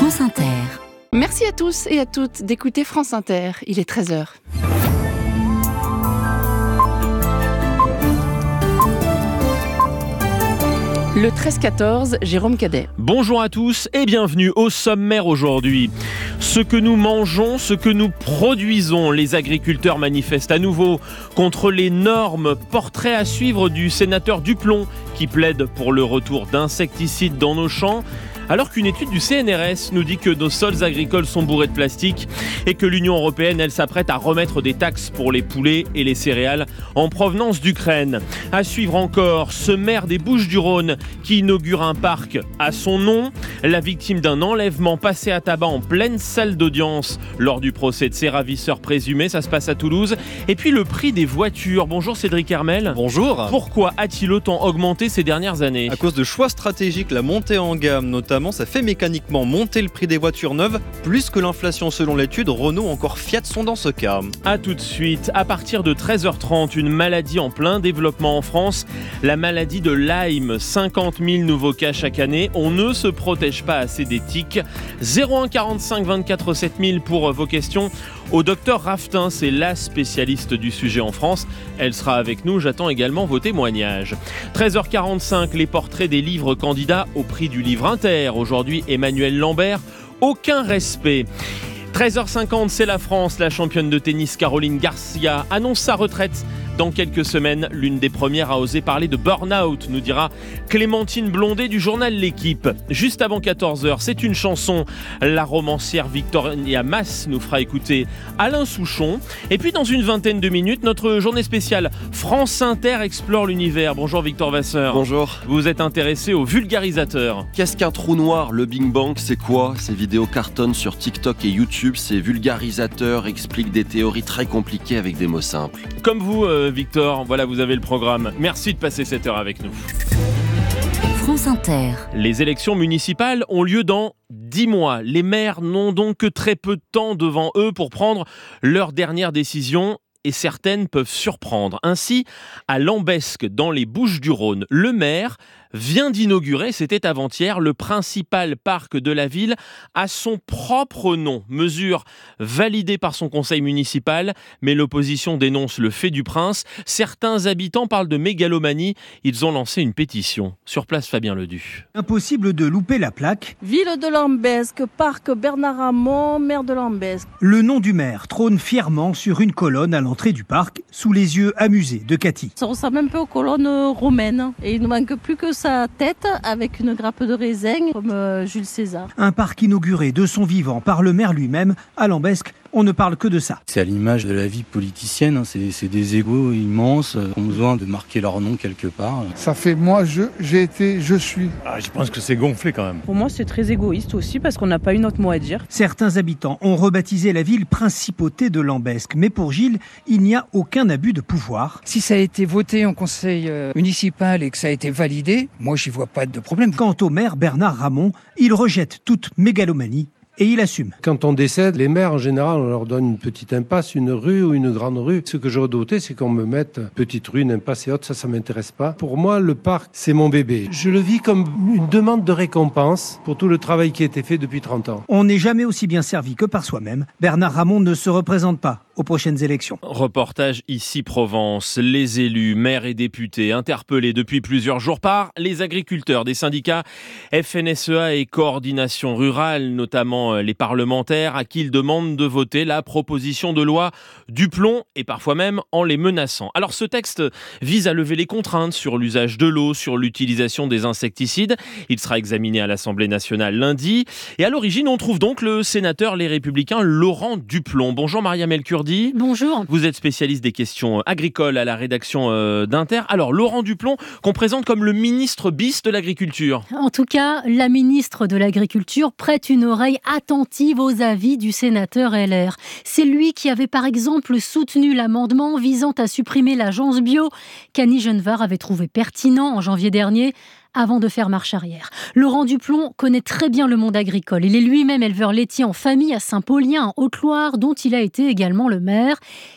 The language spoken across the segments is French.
France Inter. Merci à tous et à toutes d'écouter France Inter. Il est 13h. Le 13-14, Jérôme Cadet. Bonjour à tous et bienvenue au sommaire aujourd'hui. Ce que nous mangeons, ce que nous produisons, les agriculteurs manifestent à nouveau contre les normes. Portrait à suivre du sénateur Duplon qui plaide pour le retour d'insecticides dans nos champs. Alors qu'une étude du CNRS nous dit que nos sols agricoles sont bourrés de plastique et que l'Union européenne, elle s'apprête à remettre des taxes pour les poulets et les céréales en provenance d'Ukraine. À suivre encore, ce maire des Bouches-du-Rhône qui inaugure un parc à son nom, la victime d'un enlèvement passé à tabac en pleine salle d'audience lors du procès de ses ravisseurs présumés, ça se passe à Toulouse. Et puis le prix des voitures. Bonjour Cédric Hermel. Bonjour. Pourquoi a-t-il autant augmenté ces dernières années ? À cause de choix stratégiques, la montée en gamme notamment, ça fait mécaniquement monter le prix des voitures neuves, plus que l'inflation selon l'étude. Renault, encore Fiat sont dans ce cas. A tout de suite, à partir de 13h30, une maladie en plein développement en France, la maladie de Lyme. 50 000 nouveaux cas chaque année, on ne se protège pas assez des tiques. 01 45 24 7000 pour vos questions au docteur Raftin, c'est la spécialiste du sujet en France. Elle sera avec nous, j'attends également vos témoignages. 13h45, les portraits des livres candidats au prix du livre Inter. Aujourd'hui, Emmanuel Lambert, aucun respect. 13h50, c'est la France. La championne de tennis Caroline Garcia annonce sa retraite dans quelques semaines. L'une des premières à oser parler de burn-out, nous dira Clémentine Blondet du journal L'Équipe. Juste avant 14h, c'est une chanson. La romancière Victoria Mass nous fera écouter Alain Souchon. Et puis dans une vingtaine de minutes, notre journée spéciale France Inter explore l'univers. Bonjour Victor Vasseur. Bonjour. Vous êtes intéressé aux vulgarisateurs. Qu'est-ce qu'un trou noir ? Le Big Bang, c'est quoi ? Ces vidéos cartonnent sur TikTok et YouTube. Ces vulgarisateurs expliquent des théories très compliquées avec des mots simples. Comme vous, Victor, voilà, vous avez le programme. Merci de passer cette heure avec nous. France Inter. Les élections municipales ont lieu dans 10 mois. Les maires n'ont donc que très peu de temps devant eux pour prendre leurs dernières décisions. Et certaines peuvent surprendre. Ainsi, à Lambesc, dans les Bouches-du-Rhône, le maire vient d'inaugurer, c'était avant-hier, le principal parc de la ville à son propre nom. Mesure validée par son conseil municipal, mais l'opposition dénonce le fait du prince. Certains habitants parlent de mégalomanie. Ils ont lancé une pétition. Sur place, Fabien Ledu. Impossible de louper la plaque. Ville de Lambesc, parc Bernard Hamon, maire de Lambesc. Le nom du maire trône fièrement sur une colonne à l'entrée du parc, sous les yeux amusés de Cathy. Ça ressemble un peu aux colonnes romaines. Et il ne manque plus que sa tête avec une grappe de raisin comme Jules César. Un parc inauguré de son vivant par le maire lui-même à Lambesc. On ne parle que de ça. C'est à l'image de la vie politicienne, c'est des égos immenses qui ont besoin de marquer leur nom quelque part. Ça fait moi, j'ai été, je suis. Je pense que c'est gonflé quand même. Pour moi, c'est très égoïste aussi parce qu'on n'a pas une autre mot à dire. Certains habitants ont rebaptisé la ville Principauté de Lambesc. Mais pour Gilles, il n'y a aucun abus de pouvoir. Si ça a été voté en conseil municipal et que ça a été validé, moi, j'y vois pas de problème. Quant au maire Bernard Hamon, il rejette toute mégalomanie. Et il assume. Quand on décède, les maires, en général, on leur donne une petite impasse, une rue ou une grande rue. Ce que je redoutais, c'est qu'on me mette petite rue, une impasse et autres. Ça m'intéresse pas. Pour moi, le parc, c'est mon bébé. Je le vis comme une demande de récompense pour tout le travail qui a été fait depuis 30 ans. On n'est jamais aussi bien servi que par soi-même. Bernard Hamon ne se représente pas aux prochaines élections. Reportage ici Provence. Les élus, maires et députés interpellés depuis plusieurs jours par les agriculteurs des syndicats FNSEA et Coordination Rurale, notamment les parlementaires à qui ils demandent de voter la proposition de loi Duplon et parfois même en les menaçant. Alors ce texte vise à lever les contraintes sur l'usage de l'eau, sur l'utilisation des insecticides. Il sera examiné à l'Assemblée nationale lundi. Et à l'origine, on trouve donc le sénateur Les Républicains Laurent Duplon. Bonjour Maria Melkurdi. Bonjour. Vous êtes spécialiste des questions agricoles à la rédaction d'Inter. Alors Laurent Duplon qu'on présente comme le ministre bis de l'agriculture. En tout cas, la ministre de l'Agriculture prête une oreille attentive aux avis du sénateur LR. C'est lui qui avait par exemple soutenu l'amendement visant à supprimer l'agence bio qu'Annie Genevard avait trouvé pertinent en janvier dernier, avant de faire marche arrière. Laurent Duplon connaît très bien le monde agricole. Il est lui-même éleveur laitier en famille à Saint-Paulien, en Haute-Loire, dont il a été également le maire.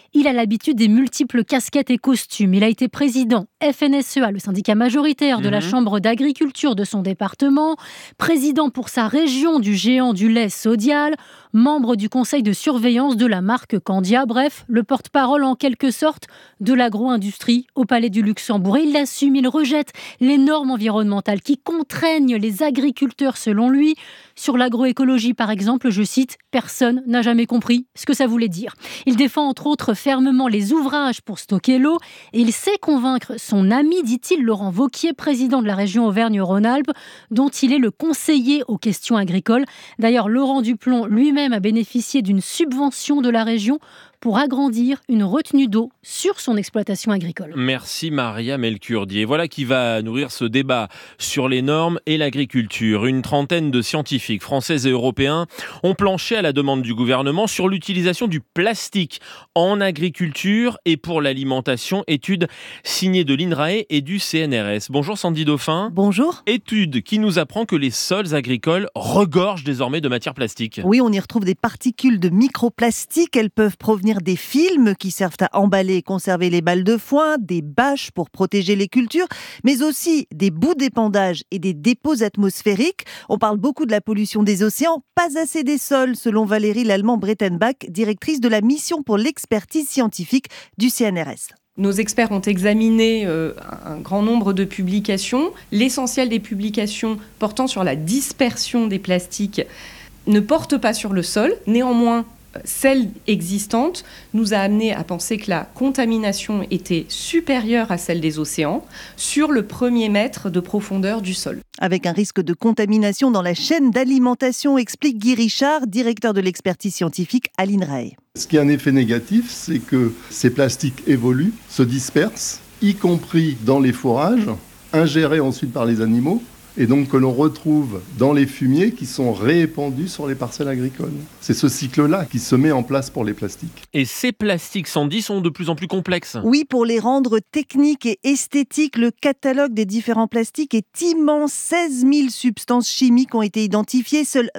Il a l'habitude des multiples casquettes et costumes. Il a été président FNSEA, le syndicat majoritaire de la Chambre d'agriculture de son département, président pour sa région du géant du lait Sodial, membre du conseil de surveillance de la marque Candia, bref, le porte-parole en quelque sorte de l'agro-industrie au Palais du Luxembourg. Et il l'assume, il rejette les normes environnementales qui contraignent les agriculteurs selon lui. Sur l'agroécologie par exemple, je cite, « Personne n'a jamais compris ce que ça voulait dire ». Il défend entre autres fermement les ouvrages pour stocker l'eau et il sait convaincre son ami, dit-il, Laurent Wauquiez, président de la région Auvergne-Rhône-Alpes, dont il est le conseiller aux questions agricoles. D'ailleurs, Laurent Duplon lui-même a bénéficié d'une subvention de la région pour agrandir une retenue d'eau sur son exploitation agricole. Merci Maria Melkurdi. Et voilà qui va nourrir ce débat sur les normes et l'agriculture. Une trentaine de scientifiques français et européens ont planché à la demande du gouvernement sur l'utilisation du plastique en agriculture et pour l'alimentation. Étude signée de l'INRAE et du CNRS. Bonjour Sandy Dauphin. Bonjour. Étude qui nous apprend que les sols agricoles regorgent désormais de matière plastique. Oui, on y retrouve des particules de microplastiques. Elles peuvent provenir des films qui servent à emballer et conserver les balles de foin, des bâches pour protéger les cultures, mais aussi des bouts d'épandage et des dépôts atmosphériques. On parle beaucoup de la pollution des océans, pas assez des sols, selon Valérie Lallemand-Breitenbach, directrice de la mission pour l'expertise scientifique du CNRS. Nos experts ont examiné un grand nombre de publications. L'essentiel des publications portant sur la dispersion des plastiques ne portent pas sur le sol. Néanmoins, celle existante nous a amené à penser que la contamination était supérieure à celle des océans sur le 1er mètre de profondeur du sol. Avec un risque de contamination dans la chaîne d'alimentation, explique Guy Richard, directeur de l'expertise scientifique à l'INRAE. Ce qui a un effet négatif, c'est que ces plastiques évoluent, se dispersent, y compris dans les fourrages, ingérés ensuite par les animaux, et donc que l'on retrouve dans les fumiers qui sont répandus sur les parcelles agricoles. C'est ce cycle-là qui se met en place pour les plastiques. Et ces plastiques, Sandy, sont de plus en plus complexes. Oui, pour les rendre techniques et esthétiques, le catalogue des différents plastiques est immense. 16 000 substances chimiques ont été identifiées. Seuls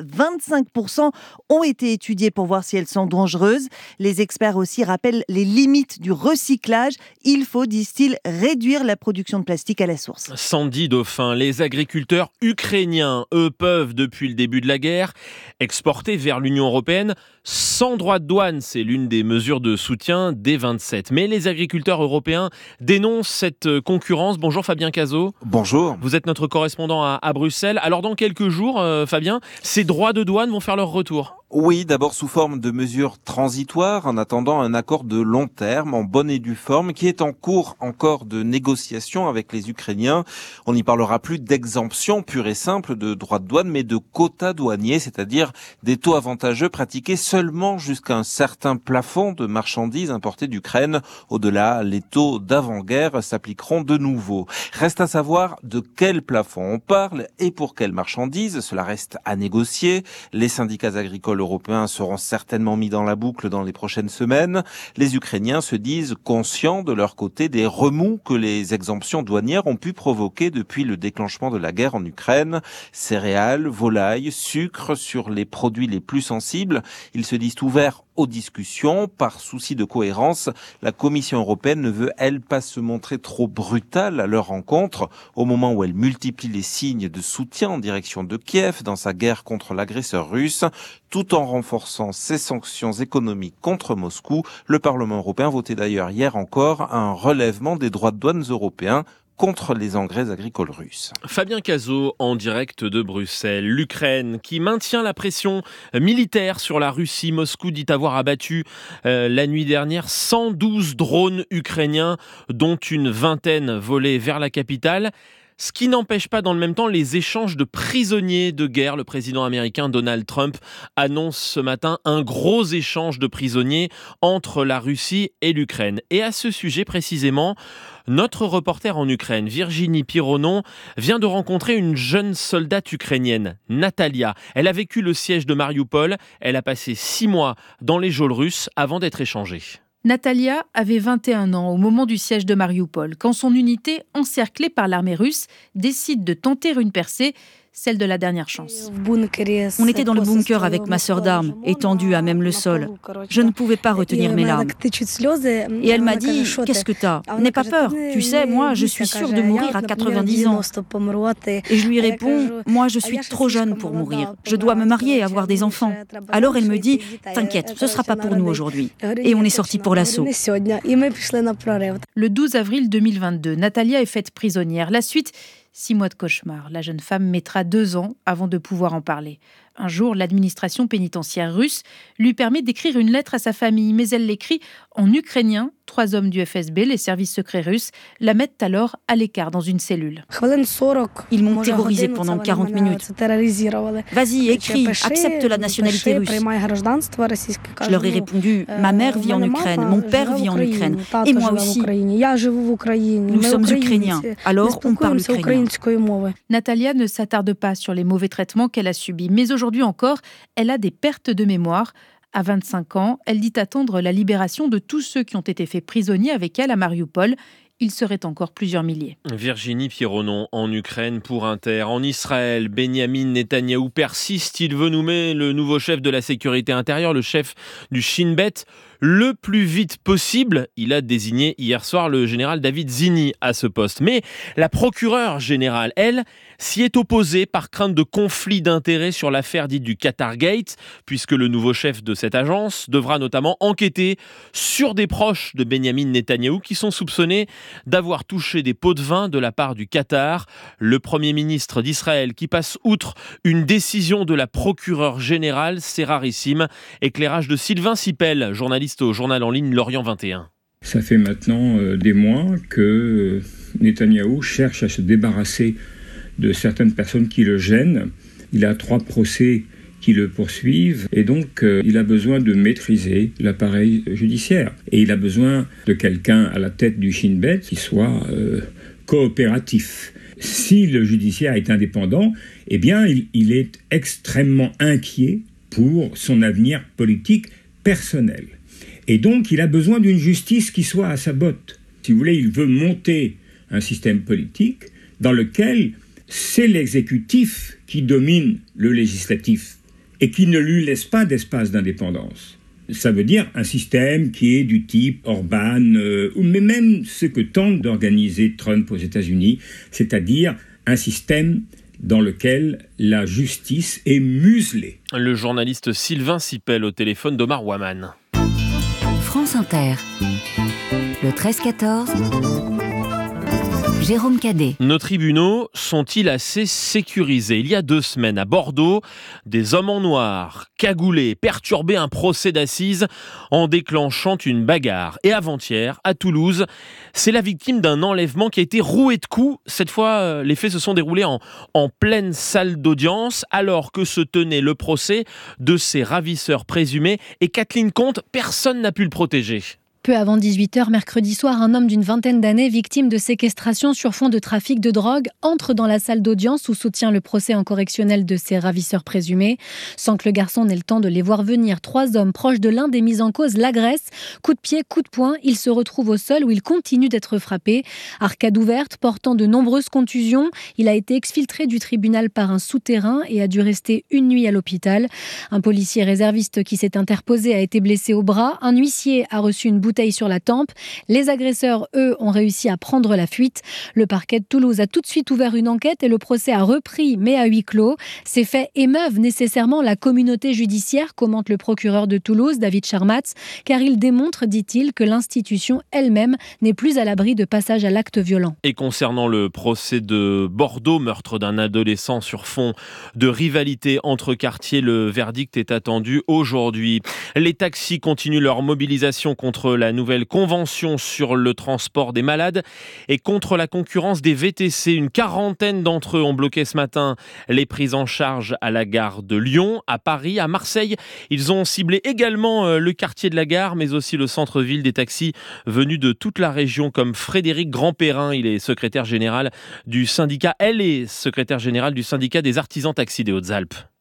25% ont été étudiées pour voir si elles sont dangereuses. Les experts aussi rappellent les limites du recyclage. Il faut, disent-ils, réduire la production de plastique à la source. Sandy Dauphin, les agriculteurs ukrainiens, eux, peuvent, depuis le début de la guerre, exporter vers l'Union européenne sans droit de douane. C'est l'une des mesures de soutien des 27. Mais les agriculteurs européens dénoncent cette concurrence. Bonjour Fabien Cazot. Bonjour. Vous êtes notre correspondant à Bruxelles. Alors dans quelques jours, Fabien, ces droits de douane vont faire leur retour. Oui, d'abord sous forme de mesures transitoires en attendant un accord de long terme en bonne et due forme qui est en cours encore de négociation avec les Ukrainiens. On n'y parlera plus d'exemption pure et simple de droits de douane mais de quotas douaniers, c'est-à-dire des taux avantageux pratiqués seulement jusqu'à un certain plafond de marchandises importées d'Ukraine. Au-delà, les taux d'avant-guerre s'appliqueront de nouveau. Reste à savoir de quel plafond on parle et pour quelles marchandises. Cela reste à négocier. Les syndicats agricoles européens seront certainement mis dans la boucle dans les prochaines semaines. Les Ukrainiens se disent conscients de leur côté des remous que les exemptions douanières ont pu provoquer depuis le déclenchement de la guerre en Ukraine. Céréales, volailles, sucre sur les produits les plus sensibles. Ils se disent ouverts aux discussions. Par souci de cohérence, la Commission européenne ne veut, elle, pas se montrer trop brutale à leur rencontre, au moment où elle multiplie les signes de soutien en direction de Kiev dans sa guerre contre l'agresseur russe, tout en renforçant ses sanctions économiques contre Moscou. Le Parlement européen votait d'ailleurs hier encore un relèvement des droits de douane européens contre les engrais agricoles russes. Fabien Cazot en direct de Bruxelles. L'Ukraine qui maintient la pression militaire sur la Russie. Moscou dit avoir abattu la nuit dernière 112 drones ukrainiens, dont une vingtaine volés vers la capitale. Ce qui n'empêche pas dans le même temps les échanges de prisonniers de guerre. Le président américain Donald Trump annonce ce matin un gros échange de prisonniers entre la Russie et l'Ukraine. Et à ce sujet précisément, notre reporter en Ukraine, Virginie Pironon, vient de rencontrer une jeune soldate ukrainienne, Natalia. Elle a vécu le siège de Marioupol. Elle a passé 6 mois dans les geôles russes avant d'être échangée. Natalia avait 21 ans au moment du siège de Marioupol, quand son unité, encerclée par l'armée russe, décide de tenter une percée. celle de la dernière chance. On était dans le bunker avec ma sœur d'armes, étendue à même le sol. Je ne pouvais pas retenir mes larmes. Et elle m'a dit « Qu'est-ce que t'as ? N'aie pas peur. Tu sais, moi, je suis sûre de mourir à 90 ans. » Et je lui réponds « Moi, je suis trop jeune pour mourir. Je dois me marier et avoir des enfants. » Alors elle me dit « T'inquiète, ce ne sera pas pour nous aujourd'hui. » Et on est sorti pour l'assaut. Le 12 avril 2022, Natalia est faite prisonnière. La suite, 6 mois de cauchemar. La jeune femme mettra 2 ans avant de pouvoir en parler. Un jour, l'administration pénitentiaire russe lui permet d'écrire une lettre à sa famille, mais elle l'écrit en ukrainien. 3 hommes du FSB, les services secrets russes, la mettent alors à l'écart dans une cellule. Ils m'ont terrorisée pendant 40 minutes. Vas-y, écris, accepte la nationalité russe. Je leur ai répondu, ma mère vit en Ukraine, mon père vit en Ukraine, et moi aussi. Nous sommes ukrainiens, alors on parle ukrainien. Natalia ne s'attarde pas sur les mauvais traitements qu'elle a subis, mais aujourd'hui encore, elle a des pertes de mémoire. À 25 ans, elle dit attendre la libération de tous ceux qui ont été faits prisonniers avec elle à Mariupol. Il serait encore plusieurs milliers. Virginie Pierronon en Ukraine pour Inter. En Israël, Benyamin Netanyahou persiste. Il veut nommer le nouveau chef de la sécurité intérieure, le chef du Shin Bet, le plus vite possible. Il a désigné hier soir le général David Zini à ce poste. Mais la procureure générale, elle, s'y est opposée par crainte de conflit d'intérêts sur l'affaire dite du Qatar Gate, puisque le nouveau chef de cette agence devra notamment enquêter sur des proches de Benyamin Netanyahou qui sont soupçonnés d'avoir touché des pots de vin de la part du Qatar. Le Premier ministre d'Israël qui passe outre une décision de la procureure générale, c'est rarissime. Éclairage de Sylvain Sipel, journaliste au journal en ligne Lorient 21. Ça fait maintenant des mois que Netanyahou cherche à se débarrasser de certaines personnes qui le gênent. Il a 3 procès qui le poursuivent et donc il a besoin de maîtriser l'appareil judiciaire. Et il a besoin de quelqu'un à la tête du Shin Bet qui soit coopératif. Si le judiciaire est indépendant, eh bien il est extrêmement inquiet pour son avenir politique personnel. Et donc, il a besoin d'une justice qui soit à sa botte. Si vous voulez, il veut monter un système politique dans lequel c'est l'exécutif qui domine le législatif et qui ne lui laisse pas d'espace d'indépendance. Ça veut dire un système qui est du type Orban, mais même ce que tente d'organiser Trump aux États-Unis, c'est-à-dire un système dans lequel la justice est muselée. Le journaliste Sylvain Sipel au téléphone d'Omar Waman. France Inter, le 13-14, Jérôme Cadet. Nos tribunaux sont-ils assez sécurisés ? Il y a 2 semaines, à Bordeaux, des hommes en noir, cagoulés, perturbaient un procès d'assises en déclenchant une bagarre. Et avant-hier, à Toulouse, c'est la victime d'un enlèvement qui a été roué de coups. Cette fois, les faits se sont déroulés en pleine salle d'audience, alors que se tenait le procès de ses ravisseurs présumés. Et Kathleen Comte, personne n'a pu le protéger. Peu avant 18h, mercredi soir, un homme d'une vingtaine d'années, victime de séquestration sur fond de trafic de drogue, entre dans la salle d'audience où se tient le procès en correctionnel de ses ravisseurs présumés. Sans que le garçon n'ait le temps de les voir venir, 3 hommes proches de l'un des mis en cause l'agressent. Coup de pied, coup de poing, il se retrouve au sol où il continue d'être frappé. Arcade ouverte, portant de nombreuses contusions. Il a été exfiltré du tribunal par un souterrain et a dû rester une nuit à l'hôpital. Un policier réserviste qui s'est interposé a été blessé au bras. Un huissier a reçu une bouteille sur la tempe. Les agresseurs, eux, ont réussi à prendre la fuite. Le parquet de Toulouse a tout de suite ouvert une enquête et le procès a repris, mais à huis clos. Ces faits émeuvent nécessairement la communauté judiciaire, commente le procureur de Toulouse, David Charmatz, car il démontre, dit-il, que l'institution elle-même n'est plus à l'abri de passage à l'acte violent. Et concernant le procès de Bordeaux, meurtre d'un adolescent sur fond de rivalité entre quartiers, le verdict est attendu aujourd'hui. Les taxis continuent leur mobilisation contre la nouvelle convention sur le transport des malades et contre la concurrence des VTC. Une quarantaine d'entre eux ont bloqué ce matin les prises en charge à la gare de Lyon, à Paris, à Marseille. Ils ont ciblé également le quartier de la gare, mais aussi le centre-ville. Des taxis venus de toute la région, comme Frédéric Grandperrin. Il est secrétaire général du syndicat. Elle est secrétaire générale du syndicat des artisans taxis des Hautes-Alpes.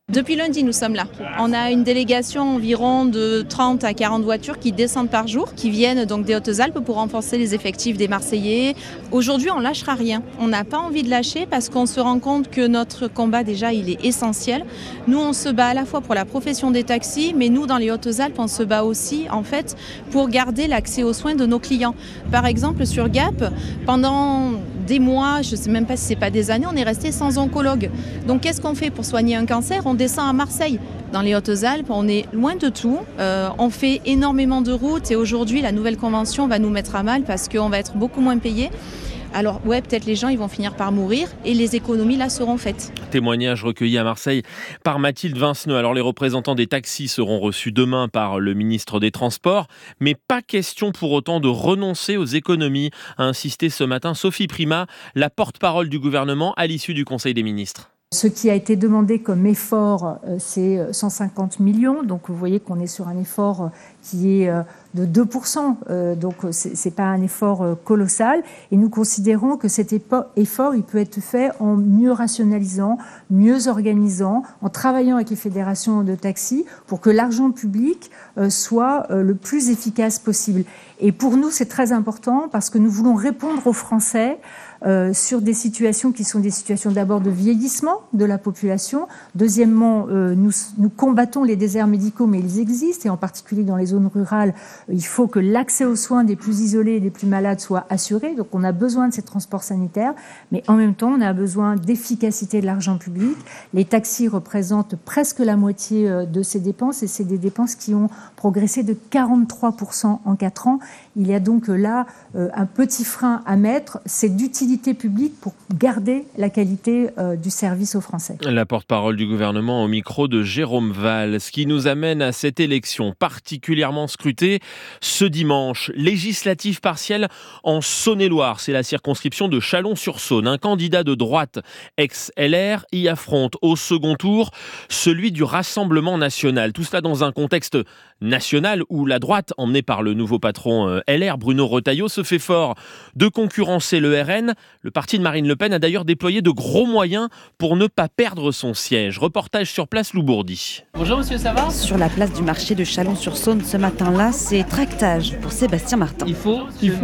Depuis lundi, nous sommes là. On a une délégation environ de 30 à 40 voitures qui descendent par jour, qui viennent donc des Hautes-Alpes pour renforcer les effectifs des Marseillais. Aujourd'hui, on lâchera rien. On n'a pas envie de lâcher parce qu'on se rend compte que notre combat, déjà, il est essentiel. Nous, on se bat à la fois pour la profession des taxis, mais nous, dans les Hautes-Alpes, on se bat aussi, en fait, pour garder l'accès aux soins de nos clients. Par exemple, sur Gap, pendant des mois, je ne sais même pas si c'est pas des années, on est resté sans oncologue. Donc qu'est-ce qu'on fait pour soigner un cancer ? On descend à Marseille. Dans les Hautes-Alpes, on est loin de tout. On fait énormément de routes et aujourd'hui, la nouvelle convention va nous mettre à mal parce qu'on va être beaucoup moins payés. Alors ouais, peut-être les gens ils vont finir par mourir et les économies là seront faites. Témoignage recueilli à Marseille par Mathilde Vinceneux. Alors les représentants des taxis seront reçus demain par le ministre des Transports, mais pas question pour autant de renoncer aux économies, a insisté ce matin Sophie Primas, la porte-parole du gouvernement à l'issue du Conseil des ministres. Ce qui a été demandé comme effort, c'est 150 millions. Donc, vous voyez qu'on est sur un effort qui est de 2%. Donc, c'est pas un effort colossal. Et nous considérons que cet effort, il peut être fait en mieux rationalisant, mieux organisant, en travaillant avec les fédérations de taxis pour que l'argent public soit le plus efficace possible. Et pour nous, c'est très important parce que nous voulons répondre aux Français sur des situations qui sont des situations d'abord de vieillissement de la population. Deuxièmement, nous combattons les déserts médicaux, mais ils existent, et en particulier dans les zones rurales, il faut que l'accès aux soins des plus isolés et des plus malades soit assuré. Donc on a besoin de ces transports sanitaires, mais en même temps, on a besoin d'efficacité de l'argent public. Les taxis représentent presque la moitié de ces dépenses, et c'est des dépenses qui ont progressé de 43% en 4 ans. Il y a donc là un petit frein à mettre, c'est d'utilité publique pour garder la qualité du service aux Français. La porte-parole du gouvernement au micro de Jérôme Valls, ce qui nous amène à cette élection particulièrement scrutée ce dimanche. Législative partielle en Saône-et-Loire, c'est la circonscription de Chalon-sur-Saône. Un candidat de droite ex-LR y affronte au second tour celui du Rassemblement national. Tout cela dans un contexte national où la droite, emmenée par le nouveau patron LR, Bruno Retailleau, se fait fort de concurrencer le RN. Le parti de Marine Le Pen a d'ailleurs déployé de gros moyens pour ne pas perdre son siège. Reportage sur place, Lou Bourdi. Bonjour monsieur, ça va ? Sur la place du marché de Chalon-sur-Saône ce matin-là, c'est tractage pour Sébastien Martin. Il faut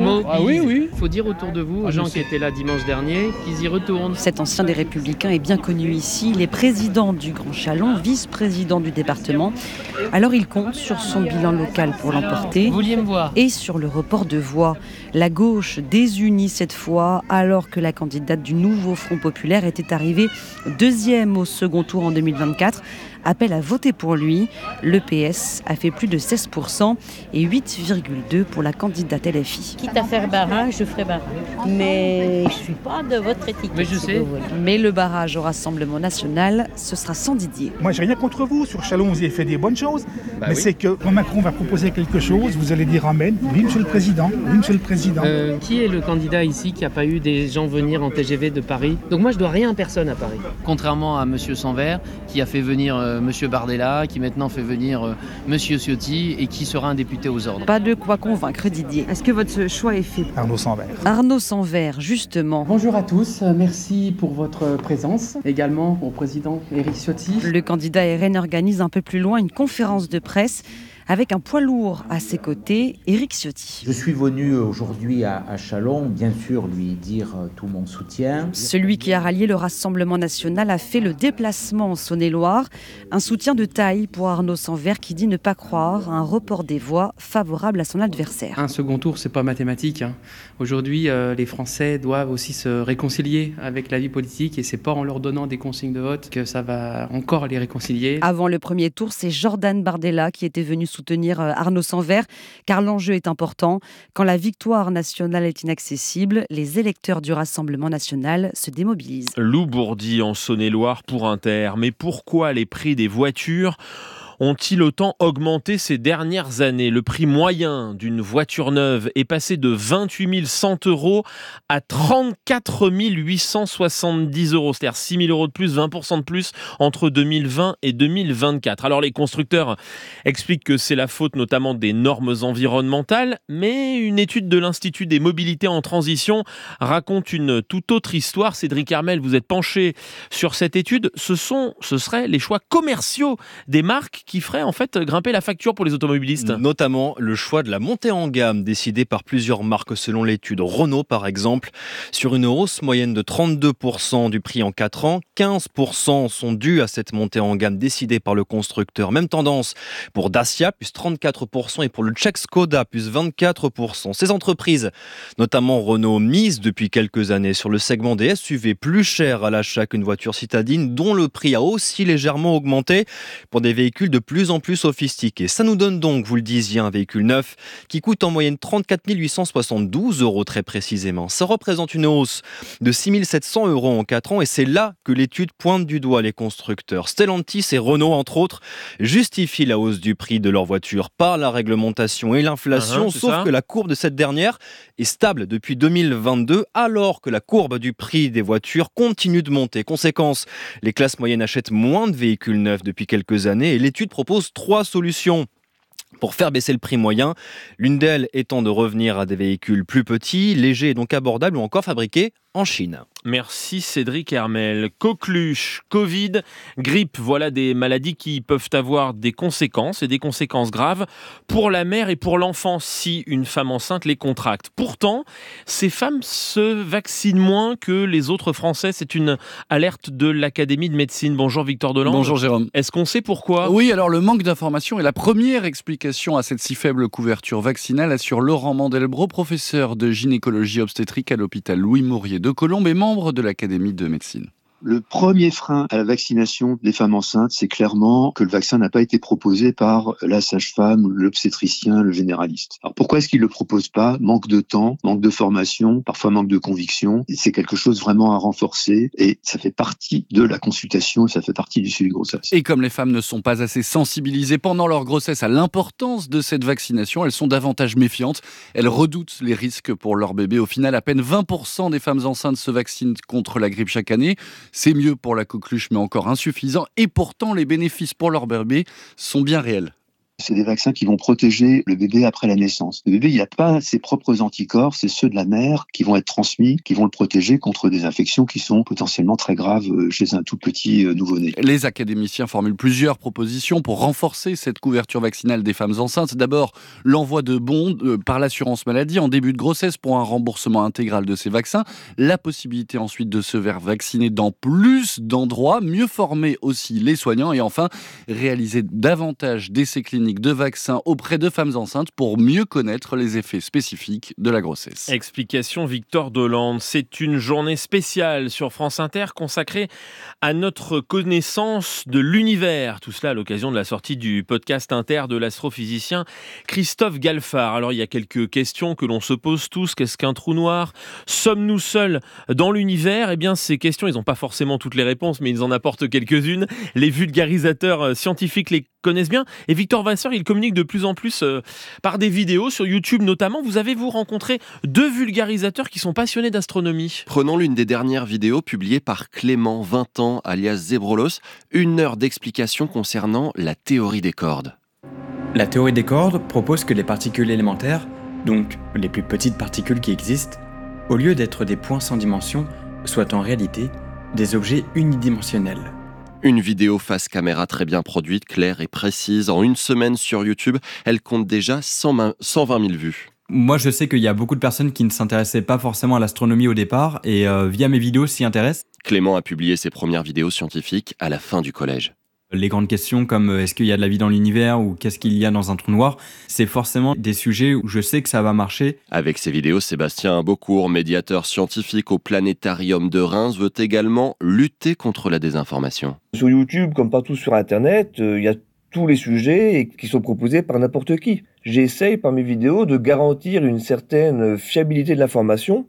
dire autour de vous aux gens qui étaient là dimanche dernier qu'ils y retournent. Cet ancien des Républicains est bien connu ici. Il est président du Grand Chalon, vice-président du département. Alors il compte sur son bilan local pour l'emporter. Vous vouliez me voir ? Et sur le report de voix. La gauche désunie cette fois, alors que la candidate du nouveau Front populaire était arrivée deuxième au second tour en 2024. Appelle à voter pour lui. Le PS a fait plus de 16% et 8,2% pour la candidate LFI. Quitte à faire barrage, je ferai barrage. Mais je ne suis pas de votre étiquette. Mais je sais. Mais le barrage au Rassemblement national, ce sera sans Didier. Moi, j'ai rien contre vous. Sur Chalon, vous avez fait des bonnes choses. Mais c'est que quand Macron va proposer quelque chose, vous allez dire amen. Oui, monsieur le président. Oui, monsieur le président. Qui est le candidat ici qui n'a pas eu des gens venir en TGV de Paris ? Donc moi, je dois rien à personne à Paris. Contrairement à monsieur Sanvert, qui a fait venir monsieur Bardella, qui maintenant fait venir monsieur Ciotti et qui sera un député aux ordres. Pas de quoi convaincre Didier. Est-ce que votre choix est fait ? Arnaud Sanvert. Arnaud Sanvert, justement. Bonjour à tous, merci pour votre présence. Également au président Éric Ciotti. Le candidat RN organise un peu plus loin une conférence de presse avec un poids lourd à ses côtés, Éric Ciotti. Je suis venu aujourd'hui à Chalon, bien sûr, lui dire tout mon soutien. Celui qui a rallié le Rassemblement national a fait le déplacement en Saône-et-Loire. Un soutien de taille pour Arnaud Sanvert qui dit ne pas croire à un report des voix favorable à son adversaire. Un second tour, c'est pas mathématique. Aujourd'hui, les Français doivent aussi se réconcilier avec la vie politique et c'est pas en leur donnant des consignes de vote que ça va encore les réconcilier. Avant le premier tour, c'est Jordan Bardella qui était venu soutenir Arnaud Sanvert, car l'enjeu est important. Quand la victoire nationale est inaccessible, les électeurs du Rassemblement national se démobilisent. Lou Bourdi en Saône-et-Loire pour Inter. Mais pourquoi les prix des voitures ont-ils autant augmenté ces dernières années ? Le prix moyen d'une voiture neuve est passé de 28 100 € à 34 870 €, c'est-à-dire 6 000 € de plus, 20% de plus entre 2020 et 2024. Alors les constructeurs expliquent que c'est la faute notamment des normes environnementales, mais une étude de l'Institut des mobilités en transition raconte une toute autre histoire. Cédric Hermel, vous êtes penché sur cette étude. Ce seraient les choix commerciaux des marques qui feraient en fait grimper la facture pour les automobilistes. Notamment le choix de la montée en gamme décidé par plusieurs marques selon l'étude. Renault par exemple, sur une hausse moyenne de 32% du prix en 4 ans, 15% sont dus à cette montée en gamme décidée par le constructeur. Même tendance pour Dacia, plus 34%, et pour le tchèque Skoda, plus 24%. Ces entreprises, notamment Renault, misent depuis quelques années sur le segment des SUV plus cher à l'achat qu'une voiture citadine, dont le prix a aussi légèrement augmenté pour des véhicules de plus en plus sophistiqués. Ça nous donne donc, vous le disiez, un véhicule neuf qui coûte en moyenne 34 872 € très précisément. Ça représente une hausse de 6 700 € en 4 ans et c'est là que l'étude pointe du doigt les constructeurs. Stellantis et Renault, entre autres, justifient la hausse du prix de leurs voitures par la réglementation et l'inflation, sauf que la courbe de cette dernière est stable depuis 2022 alors que la courbe du prix des voitures continue de monter. Conséquence, les classes moyennes achètent moins de véhicules neufs depuis quelques années et l'étude propose 3 solutions pour faire baisser le prix moyen. L'une d'elles étant de revenir à des véhicules plus petits, légers et donc abordables ou encore fabriqués en Chine. Merci Cédric Hermel. Coqueluche, Covid, grippe, voilà des maladies qui peuvent avoir des conséquences et des conséquences graves pour la mère et pour l'enfant si une femme enceinte les contracte. Pourtant, ces femmes se vaccinent moins que les autres Français. C'est une alerte de l'Académie de médecine. Bonjour Victor Delande. Bonjour Jérôme. Est-ce qu'on sait pourquoi ? Oui, alors le manque d'informations est la première explication à cette si faible couverture vaccinale, assure Laurent Mandelbrot, professeur de gynécologie obstétrique à l'hôpital Louis-Maurier de Colombes et membre de l'Académie de médecine. Le premier frein à la vaccination des femmes enceintes, c'est clairement que le vaccin n'a pas été proposé par la sage-femme, l'obstétricien, le généraliste. Alors pourquoi est-ce qu'il le propose pas ? Manque de temps, manque de formation, parfois manque de conviction. C'est quelque chose vraiment à renforcer et ça fait partie de la consultation, ça fait partie du suivi de grossesse. Et comme les femmes ne sont pas assez sensibilisées pendant leur grossesse à l'importance de cette vaccination, elles sont davantage méfiantes. Elles redoutent les risques pour leur bébé. Au final, à peine 20% des femmes enceintes se vaccinent contre la grippe chaque année. C'est mieux pour la coqueluche, mais encore insuffisant. Et pourtant, les bénéfices pour leur bébé sont bien réels. C'est des vaccins qui vont protéger le bébé après la naissance. Le bébé, il n'a pas ses propres anticorps, c'est ceux de la mère qui vont être transmis, qui vont le protéger contre des infections qui sont potentiellement très graves chez un tout petit nouveau-né. Les académiciens formulent plusieurs propositions pour renforcer cette couverture vaccinale des femmes enceintes. D'abord, l'envoi de bons par l'assurance maladie en début de grossesse pour un remboursement intégral de ces vaccins. La possibilité ensuite de se faire vacciner dans plus d'endroits, mieux former aussi les soignants et enfin, réaliser davantage d'essais cliniques de vaccins auprès de femmes enceintes pour mieux connaître les effets spécifiques de la grossesse. Explication Victor Delande. C'est une journée spéciale sur France Inter consacrée à notre connaissance de l'univers. Tout cela à l'occasion de la sortie du podcast Inter de l'astrophysicien Christophe Galfard. Alors il y a quelques questions que l'on se pose tous. Qu'est-ce qu'un trou noir ? Sommes-nous seuls dans l'univers ? Eh bien ces questions, ils n'ont pas forcément toutes les réponses, mais ils en apportent quelques-unes. Les vulgarisateurs scientifiques les connaissent bien. Et Victor Vasseur, il communique de plus en plus par des vidéos sur YouTube notamment. Vous avez rencontré 2 vulgarisateurs qui sont passionnés d'astronomie. Prenons l'une des dernières vidéos publiées par Clément, 20 ans, alias Zebrolos. 1 heure d'explication concernant la théorie des cordes. La théorie des cordes propose que les particules élémentaires, donc les plus petites particules qui existent, au lieu d'être des points sans dimension, soient en réalité des objets unidimensionnels. Une vidéo face caméra très bien produite, claire et précise. En une semaine sur YouTube, elle compte déjà 120 000 vues. Moi, je sais qu'il y a beaucoup de personnes qui ne s'intéressaient pas forcément à l'astronomie au départ et via mes vidéos s'y intéressent. Clément a publié ses premières vidéos scientifiques à la fin du collège. Les grandes questions comme est-ce qu'il y a de la vie dans l'univers ou qu'est-ce qu'il y a dans un trou noir, c'est forcément des sujets où je sais que ça va marcher. Avec ses vidéos, Sébastien Beaucourt, médiateur scientifique au Planétarium de Reims, veut également lutter contre la désinformation. Sur YouTube, comme partout sur Internet, il y a tous les sujets qui sont proposés par n'importe qui. J'essaye par mes vidéos de garantir une certaine fiabilité de l'information,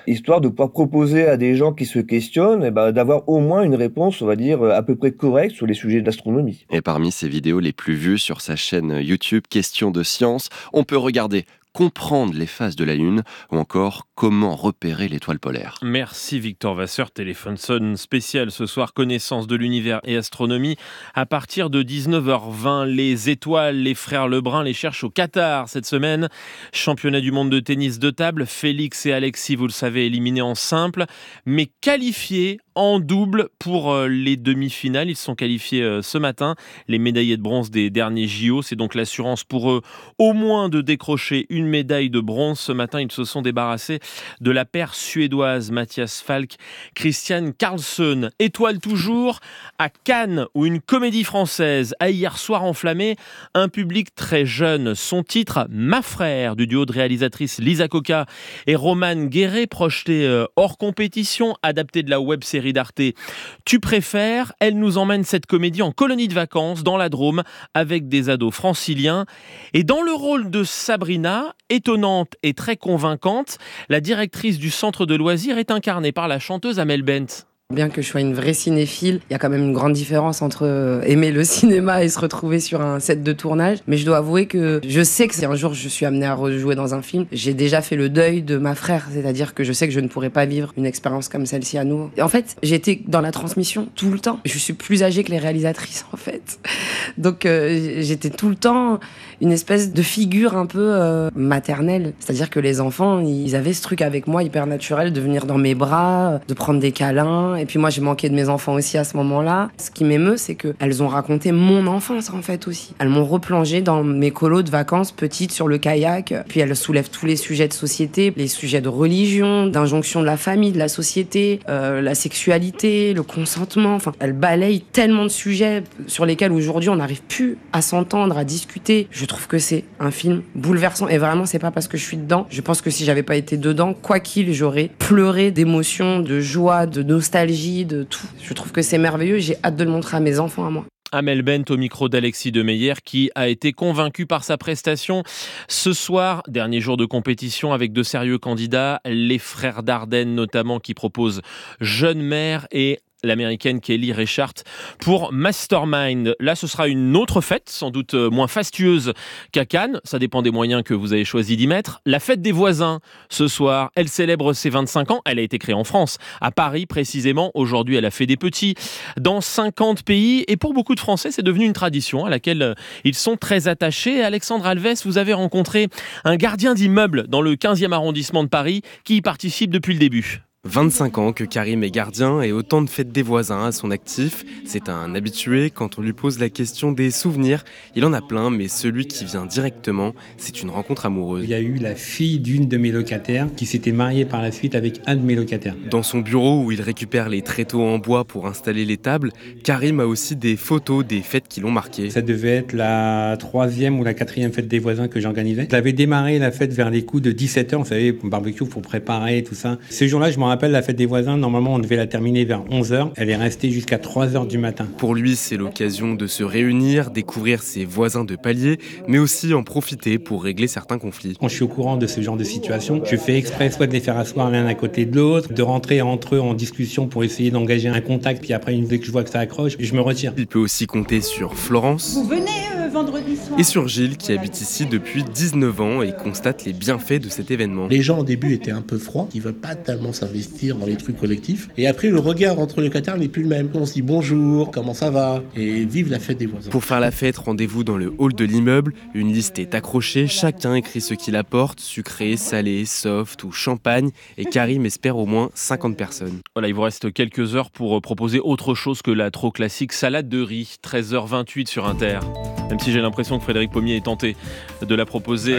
histoire de pouvoir proposer à des gens qui se questionnent d'avoir au moins une réponse, on va dire, à peu près correcte sur les sujets de l'astronomie. Et parmi ces vidéos les plus vues sur sa chaîne YouTube Questions de science, on peut regarder comprendre les phases de la Lune ou encore comment repérer l'étoile polaire. Merci Victor Vasseur. Téléphone sonne spécial ce soir, connaissance de l'univers et astronomie. À partir de 19h20, les étoiles, les frères Lebrun les cherchent au Qatar cette semaine. Championnat du monde de tennis de table, Félix et Alexis, vous le savez, éliminés en simple, mais qualifiés en double pour les demi-finales. Ils sont qualifiés ce matin. Les médaillés de bronze des derniers JO, c'est donc l'assurance pour eux au moins de décrocher une médaille de bronze. Ce matin, ils se sont débarrassés de la paire suédoise Mattias Falk, Christian Karlsson. Étoile toujours à Cannes, où une comédie française a hier soir enflammé un public très jeune. Son titre, Ma frère, du duo de réalisatrices Lisa Coca et Romane Guéret, projeté hors compétition, adapté de la web-série d'Arte Tu préfères. Elle nous emmène cette comédie en colonie de vacances dans la Drôme avec des ados franciliens. Et dans le rôle de Sabrina, étonnante et très convaincante, la directrice du centre de loisirs est incarnée par la chanteuse Amel Bent. Bien que je sois une vraie cinéphile, il y a quand même une grande différence entre aimer le cinéma et se retrouver sur un set de tournage. Mais je dois avouer que je sais que si un jour je suis amenée à rejouer dans un film, j'ai déjà fait le deuil de ma frère. C'est-à-dire que je sais que je ne pourrais pas vivre une expérience comme celle-ci à nouveau. Et en fait, j'étais dans la transmission tout le temps. Je suis plus âgée que les réalisatrices, en fait. Donc j'étais tout le temps une espèce de figure un peu maternelle. C'est-à-dire que les enfants, ils avaient ce truc avec moi hyper naturel de venir dans mes bras, de prendre des câlins. Et puis moi, j'ai manqué de mes enfants aussi à ce moment-là. Ce qui m'émeut, c'est qu'elles ont raconté mon enfance, en fait, aussi. Elles m'ont replongé dans mes colos de vacances petites sur le kayak. Puis elles soulèvent tous les sujets de société, les sujets de religion, d'injonction de la famille, de la société, la sexualité, le consentement. Enfin, elles balayent tellement de sujets sur lesquels aujourd'hui on n'arrive plus à s'entendre, à discuter. Je trouve que c'est un film bouleversant. Et vraiment, c'est pas parce que je suis dedans. Je pense que si j'avais pas été dedans, quoi qu'il, j'aurais pleuré d'émotion, de joie, de nostalgie, de tout. Je trouve que c'est merveilleux. J'ai hâte de le montrer à mes enfants, à moi. Amel Bent au micro d'Alexis Demeyer qui a été convaincu par sa prestation. Ce soir, dernier jour de compétition avec de sérieux candidats, les frères Dardenne notamment qui proposent Jeune mère et l'américaine Kelly Reichardt pour Mastermind. Là, ce sera une autre fête, sans doute moins fastueuse qu'à Cannes. Ça dépend des moyens que vous avez choisi d'y mettre. La fête des voisins, ce soir, elle célèbre ses 25 ans. Elle a été créée en France, à Paris précisément. Aujourd'hui, elle a fait des petits dans 50 pays. Et pour beaucoup de Français, c'est devenu une tradition à laquelle ils sont très attachés. Alexandre Alves, vous avez rencontré un gardien d'immeuble dans le 15e arrondissement de Paris qui y participe depuis le début. 25 ans que Karim est gardien et autant de fêtes des voisins à son actif. C'est un habitué. Quand on lui pose la question des souvenirs, il en a plein, mais celui qui vient directement, c'est une rencontre amoureuse. Il y a eu la fille d'une de mes locataires qui s'était mariée par la suite avec un de mes locataires. Dans son bureau où il récupère les tréteaux en bois pour installer les tables, Karim a aussi des photos des fêtes qui l'ont marqué. Ça devait être la 3e ou la 4e fête des voisins que j'organisais. J'avais démarré la fête vers les coups de 17h, vous savez, barbecue, faut préparer, tout ça. Ce jour-là, je m'en rappelle, la fête des voisins, normalement on devait la terminer vers 11h, elle est restée jusqu'à 3h du matin. Pour lui, c'est l'occasion de se réunir, découvrir ses voisins de palier, mais aussi en profiter pour régler certains conflits. Quand je suis au courant de ce genre de situation, je fais exprès soit de les faire asseoir l'un à côté de l'autre, de rentrer entre eux en discussion pour essayer d'engager un contact, puis après, une fois que je vois que ça accroche, je me retire. Il peut aussi compter sur Florence. Vous venez vendredi soir. Et sur Gilles, qui habite ici depuis 19 ans et constate les bienfaits de cet événement. Les gens au début étaient un peu froids, ils veulent pas tellement s'investir dans les trucs collectifs. Et après, le regard entre les locataires n'est plus le même. On se dit bonjour, comment ça va, et vive la fête des voisins. Pour faire la fête, rendez-vous dans le hall de l'immeuble. Une liste est accrochée, chacun écrit ce qu'il apporte, sucré, salé, soft ou champagne. Et Karim espère au moins 50 personnes. Voilà, il vous reste quelques heures pour proposer autre chose que la trop classique salade de riz. 13h28 sur Inter. Même si j'ai l'impression que Frédéric Pommier est tenté de la proposer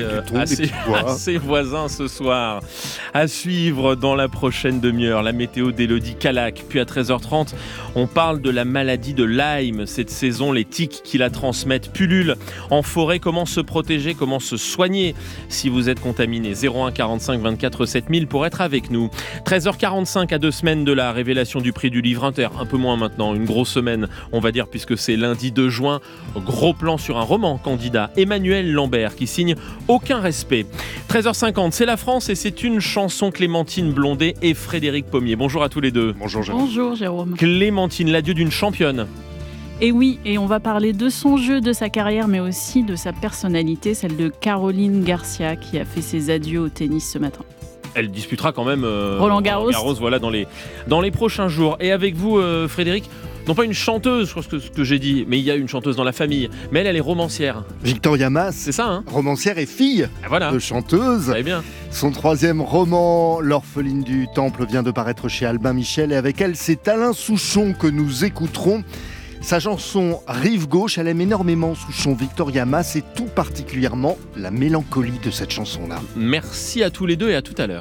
à ses voisins ce soir. À suivre dans la prochaine demi-heure, la météo d'Élodie Calac. Puis à 13h30, on parle de la maladie de Lyme. Cette saison, les tiques qui la transmettent pullulent en forêt. Comment se protéger, comment se soigner si vous êtes contaminé. 01 45 24 7000 pour être avec nous. 13h45 à 2 semaines de la révélation du prix du livre Inter. Un peu moins maintenant, une grosse semaine, on va dire, puisque c'est lundi 2 juin. Gros plan sur sur un roman candidat, Emmanuel Lambert, qui signe Aucun respect. 13h50, c'est la France et c'est une chanson Clémentine Blondet et Frédéric Pommier. Bonjour à tous les deux. Bonjour Jérôme. Bonjour Jérôme. Clémentine, l'adieu d'une championne. Et oui, et on va parler de son jeu, de sa carrière, mais aussi de sa personnalité, celle de Caroline Garcia, qui a fait ses adieux au tennis ce matin. Elle disputera quand même Roland Garros, voilà, dans les prochains jours. Et avec vous, Frédéric, non pas une chanteuse, je crois ce que j'ai dit, mais il y a une chanteuse dans la famille. Mais elle est romancière. Victoria Mass, c'est ça, hein, romancière et fille de chanteuse. Très bien. Son 3e roman, L'orpheline du Temple, vient de paraître chez Albin Michel. Et avec elle, c'est Alain Souchon que nous écouterons. Sa chanson Rive Gauche, elle aime énormément Souchon, Victoria Mass, et tout particulièrement la mélancolie de cette chanson-là. Merci à tous les deux et à tout à l'heure.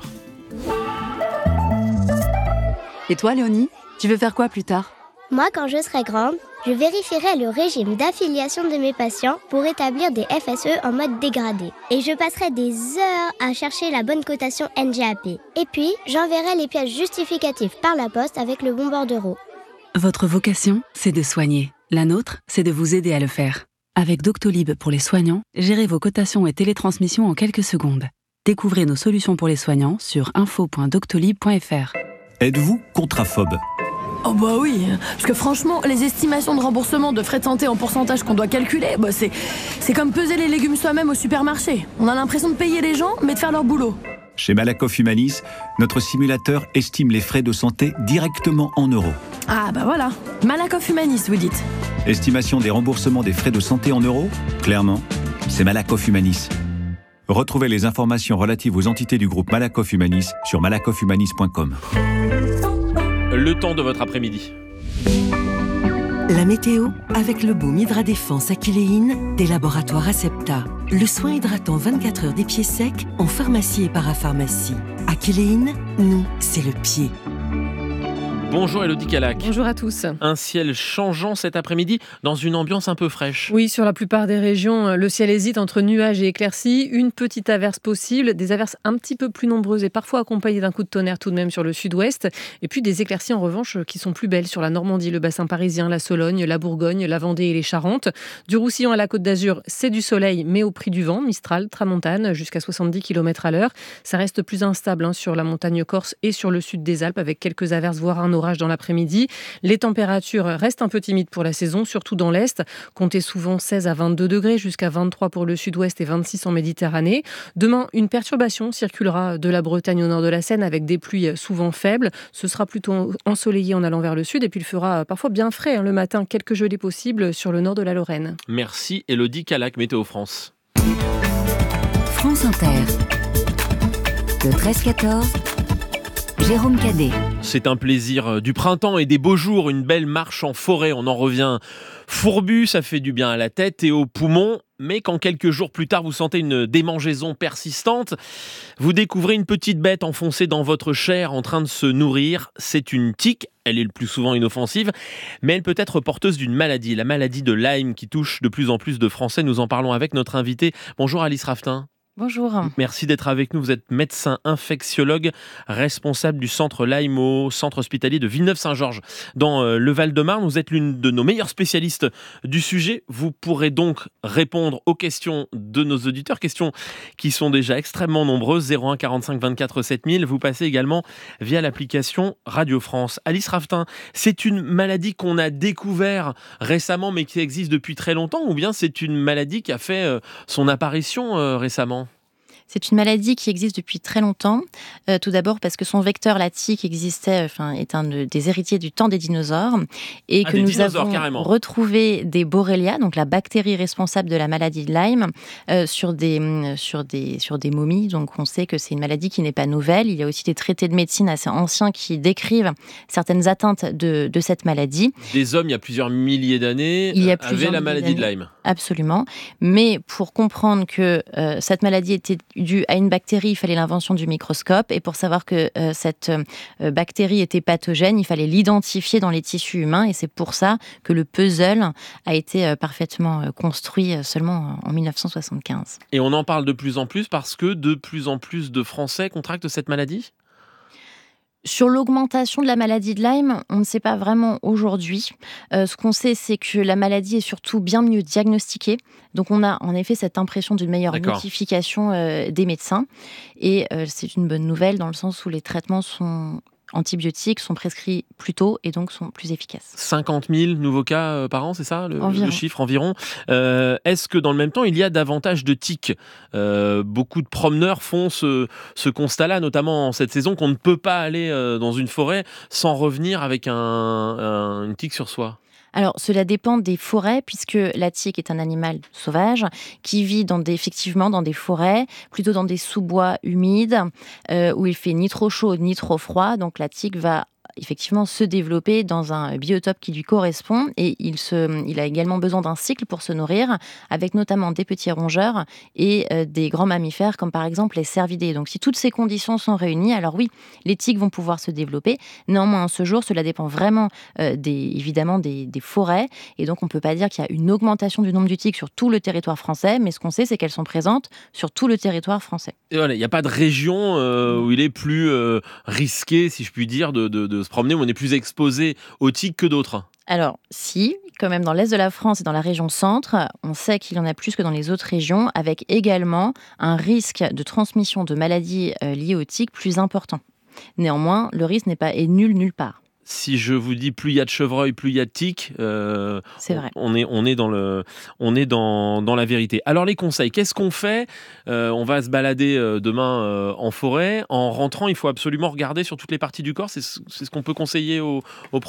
Et toi, Léonie, tu veux faire quoi plus tard ? Moi, quand je serai grande, je vérifierai le régime d'affiliation de mes patients pour établir des FSE en mode dégradé. Et je passerai des heures à chercher la bonne cotation NGAP. Et puis, j'enverrai les pièces justificatives par la poste avec le bon bordereau. Votre vocation, c'est de soigner. La nôtre, c'est de vous aider à le faire. Avec Doctolib pour les soignants, gérez vos cotations et télétransmissions en quelques secondes. Découvrez nos solutions pour les soignants sur info.doctolib.fr. Êtes-vous contraphobe ? Oh bah oui, parce que franchement, les estimations de remboursement de frais de santé en pourcentage qu'on doit calculer, c'est comme peser les légumes soi-même au supermarché. On a l'impression de payer les gens, mais de faire leur boulot. Chez Malakoff Humanis, notre simulateur estime les frais de santé directement en euros. Ah bah voilà, Malakoff Humanis, vous dites. Estimation des remboursements des frais de santé en euros ? Clairement, c'est Malakoff Humanis. Retrouvez les informations relatives aux entités du groupe Malakoff Humanis sur malakofhumanis.com. Le temps de votre après-midi. La météo avec le baume Hydra Défense Aquiléine des laboratoires Acepta. Le soin hydratant 24 heures des pieds secs en pharmacie et parapharmacie. Aquiléine, nous, c'est le pied. Bonjour Elodie Calac. Bonjour à tous. Un ciel changeant cet après-midi dans une ambiance un peu fraîche. Oui, sur la plupart des régions, le ciel hésite entre nuages et éclaircies. Une petite averse possible, des averses un petit peu plus nombreuses et parfois accompagnées d'un coup de tonnerre tout de même sur le sud-ouest. Et puis des éclaircies en revanche qui sont plus belles sur la Normandie, le bassin parisien, la Sologne, la Bourgogne, la Vendée et les Charentes. Du Roussillon à la Côte d'Azur, c'est du soleil mais au prix du vent, Mistral, Tramontane, jusqu'à 70 km/h. Ça reste plus instable sur la montagne corse et sur le sud des Alpes avec quelques averses voire un orage dans l'après-midi. Les températures restent un peu timides pour la saison, surtout dans l'Est. Comptez souvent 16 à 22 degrés, jusqu'à 23 pour le sud-ouest et 26 en Méditerranée. Demain, une perturbation circulera de la Bretagne au nord de la Seine avec des pluies souvent faibles. Ce sera plutôt ensoleillé en allant vers le sud et puis il fera parfois bien frais le matin. Quelques gelées possibles sur le nord de la Lorraine. Merci Elodie Calac, Météo France. France Inter. Le 13-14. Jérôme Cadet. C'est un plaisir du printemps et des beaux jours, une belle marche en forêt, on en revient fourbu, ça fait du bien à la tête et aux poumons, mais quand quelques jours plus tard vous sentez une démangeaison persistante, vous découvrez une petite bête enfoncée dans votre chair en train de se nourrir, c'est une tique, elle est le plus souvent inoffensive, mais elle peut être porteuse d'une maladie, la maladie de Lyme qui touche de plus en plus de Français, nous en parlons avec notre invitée. Bonjour Alice Raftin. Bonjour. Merci d'être avec nous. Vous êtes médecin infectiologue, responsable du centre Lyme au centre hospitalier de Villeneuve-Saint-Georges dans le Val-de-Marne. Vous êtes l'une de nos meilleures spécialistes du sujet. Vous pourrez donc répondre aux questions de nos auditeurs, questions qui sont déjà extrêmement nombreuses. 01 45 24 7000. Vous passez également via l'application Radio France. Alice Raftin, c'est une maladie qu'on a découvert récemment mais qui existe depuis très longtemps ou bien c'est une maladie qui a fait son apparition récemment ? C'est une maladie qui existe depuis très longtemps. Tout d'abord parce que son vecteur, la tique, est un des héritiers du temps des dinosaures. Et que nous avons retrouvé des Borrelia, donc la bactérie responsable de la maladie de Lyme, sur des momies. Donc on sait que c'est une maladie qui n'est pas nouvelle. Il y a aussi des traités de médecine assez anciens qui décrivent certaines atteintes de cette maladie. Des hommes, il y a plusieurs milliers d'années, avaient la maladie de Lyme. Absolument. Mais pour comprendre que cette maladie était due à une bactérie, il fallait l'invention du microscope. Et pour savoir que cette bactérie était pathogène, il fallait l'identifier dans les tissus humains. Et c'est pour ça que le puzzle a été parfaitement construit seulement en 1975. Et on en parle de plus en plus parce que de plus en plus de Français contractent cette maladie ? Sur l'augmentation de la maladie de Lyme, on ne sait pas vraiment aujourd'hui. Ce qu'on sait, c'est que la maladie est surtout bien mieux diagnostiquée. Donc on a en effet cette impression d'une meilleure notification des médecins. Et c'est une bonne nouvelle dans le sens où les traitements antibiotiques sont prescrits plus tôt et donc sont plus efficaces. 50 000 nouveaux cas par an, c'est ça le chiffre environ. Est-ce que dans le même temps, il y a davantage de tiques ? Beaucoup de promeneurs font ce constat-là, notamment en cette saison, qu'on ne peut pas aller dans une forêt sans revenir avec une tique sur soi. Alors, cela dépend des forêts, puisque la tique est un animal sauvage qui vit effectivement dans des forêts, plutôt dans des sous-bois humides, où il fait ni trop chaud ni trop froid. Donc, la tique va effectivement se développer dans un biotope qui lui correspond et il a également besoin d'un cycle pour se nourrir, avec notamment des petits rongeurs et des grands mammifères comme par exemple les cervidés. Donc si toutes ces conditions sont réunies, alors oui, les tiques vont pouvoir se développer. Néanmoins, à ce jour, cela dépend vraiment évidemment des forêts et donc on ne peut pas dire qu'il y a une augmentation du nombre de tiques sur tout le territoire français, mais ce qu'on sait, c'est qu'elles sont présentes sur tout le territoire français. Et voilà, il n'y a pas de région où il est plus risqué, si je puis dire, de se promener, où on est plus exposé aux tiques que d'autres. Alors, si, quand même dans l'est de la France et dans la région centre, on sait qu'il y en a plus que dans les autres régions, avec également un risque de transmission de maladies liées aux tiques plus important. Néanmoins, le risque est nul nulle part. Si je vous dis plus il y a de chevreuils, plus il y a de tiques, c'est vrai. On est dans la vérité. Alors les conseils, qu'est-ce qu'on fait ? On va se balader demain en forêt. En rentrant, il faut absolument regarder sur toutes les parties du corps. C'est ce qu'on peut conseiller aux promeneurs ?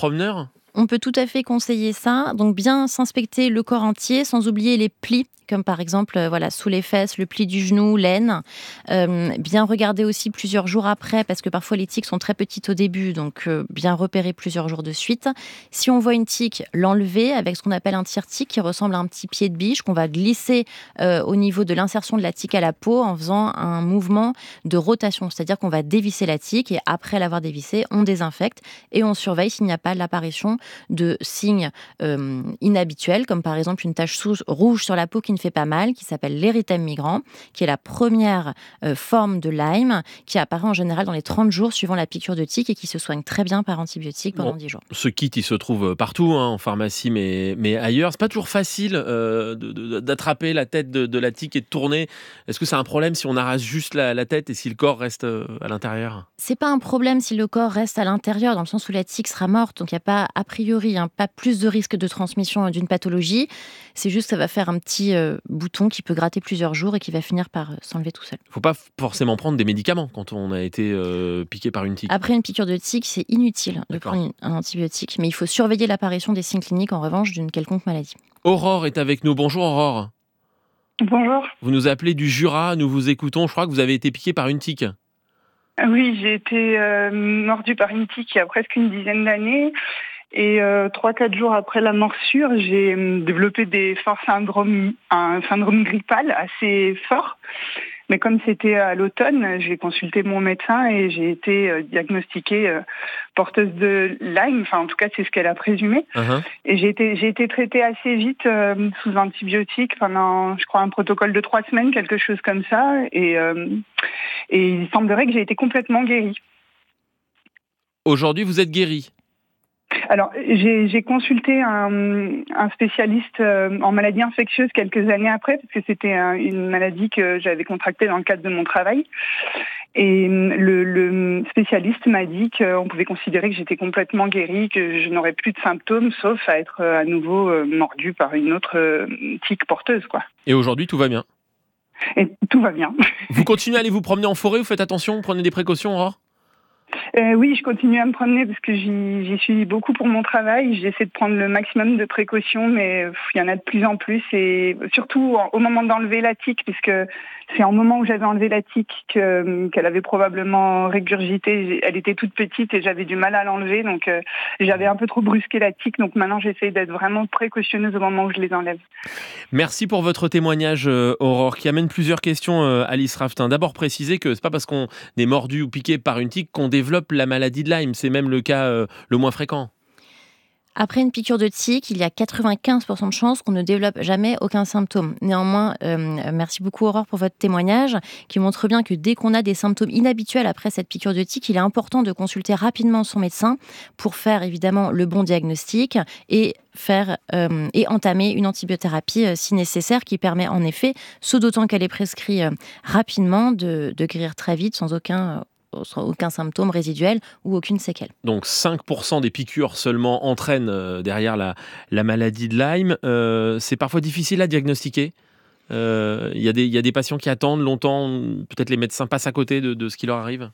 On peut tout à fait conseiller ça. Donc bien s'inspecter le corps entier, sans oublier les plis, comme par exemple sous les fesses, le pli du genou, l'aine. Bien regarder aussi plusieurs jours après, parce que parfois les tiques sont très petites au début, donc bien repérer plusieurs jours de suite. Si on voit une tique, l'enlever avec ce qu'on appelle un tire-tique, qui ressemble à un petit pied de biche, qu'on va glisser au niveau de l'insertion de la tique à la peau en faisant un mouvement de rotation. C'est-à-dire qu'on va dévisser la tique et après l'avoir dévissée, on désinfecte et on surveille s'il n'y a pas l'apparition de signes inhabituels, comme par exemple une tache rouge sur la peau qui ne fait pas mal, qui s'appelle l'érythème migrant, qui est la première forme de Lyme, qui apparaît en général dans les 30 jours suivant la piqûre de tique et qui se soigne très bien par antibiotiques pendant 10 jours. Ce kit, il se trouve partout, en pharmacie, mais ailleurs. C'est pas toujours facile d'attraper la tête de la tique et de tourner. Est-ce que c'est un problème si on arrache juste la tête et si le corps reste à l'intérieur ? C'est pas un problème si le corps reste à l'intérieur, dans le sens où la tique sera morte, donc il n'y a pas, a priori, pas plus de risque de transmission d'une pathologie. C'est juste que ça va faire un petit bouton qui peut gratter plusieurs jours et qui va finir par s'enlever tout seul. Il ne faut pas forcément prendre des médicaments quand on a été piqué par une tique. Après une piqûre de tique, c'est inutile de prendre un antibiotique, mais il faut surveiller l'apparition des signes cliniques en revanche d'une quelconque maladie. Aurore est avec nous. Bonjour Aurore. Bonjour. Vous nous appelez du Jura, nous vous écoutons. Je crois que vous avez été piqué par une tique. Oui, j'ai été mordue par une tique il y a presque une dizaine d'années. Et 3-4 jours après la morsure, j'ai développé un syndrome grippal assez fort. Mais comme c'était à l'automne, j'ai consulté mon médecin et j'ai été diagnostiquée porteuse de Lyme. Enfin, en tout cas, c'est ce qu'elle a présumé. Uh-huh. Et j'ai été traitée assez vite sous antibiotiques pendant, je crois, un protocole de 3 semaines, quelque chose comme ça. Et il semblerait que j'ai été complètement guérie. Aujourd'hui, vous êtes guérie ? Alors, j'ai consulté un spécialiste en maladies infectieuses quelques années après, parce que c'était une maladie que j'avais contractée dans le cadre de mon travail. Et le spécialiste m'a dit qu'on pouvait considérer que j'étais complètement guérie, que je n'aurais plus de symptômes, sauf à être à nouveau mordue par une autre tique porteuse, quoi. Et aujourd'hui, tout va bien ? Et tout va bien. Vous continuez à aller vous promener en forêt, vous faites attention, vous prenez des précautions, Aurore ? Oui, je continue à me promener parce que j'y suis beaucoup pour mon travail. J'essaie de prendre le maximum de précautions, mais il y en a de plus en plus. Et surtout au moment d'enlever la tique, puisque c'est en moment où j'avais enlevé la tique qu'elle avait probablement régurgité. Elle était toute petite et j'avais du mal à l'enlever. Donc j'avais un peu trop brusqué la tique. Donc maintenant, j'essaie d'être vraiment précautionneuse au moment où je les enlève. Merci pour votre témoignage, Aurore, qui amène plusieurs questions, Alice Raftin. D'abord, préciser que c'est pas parce qu'on est mordu ou piqué par une tique qu'on développe la maladie de Lyme. C'est même le cas le moins fréquent. Après une piqûre de tique, il y a 95% de chances qu'on ne développe jamais aucun symptôme. Néanmoins, merci beaucoup Aurore pour votre témoignage qui montre bien que dès qu'on a des symptômes inhabituels après cette piqûre de tique, il est important de consulter rapidement son médecin pour faire évidemment le bon diagnostic et entamer une antibiothérapie si nécessaire qui permet en effet, ce d'autant qu'elle est prescrite rapidement, de guérir très vite sans aucun symptôme résiduel ou aucune séquelle. Donc 5% des piqûres seulement entraînent derrière la maladie de Lyme. C'est parfois difficile à diagnostiquer. Il y a des patients qui attendent longtemps, peut-être les médecins passent à côté de ce qui leur arrive.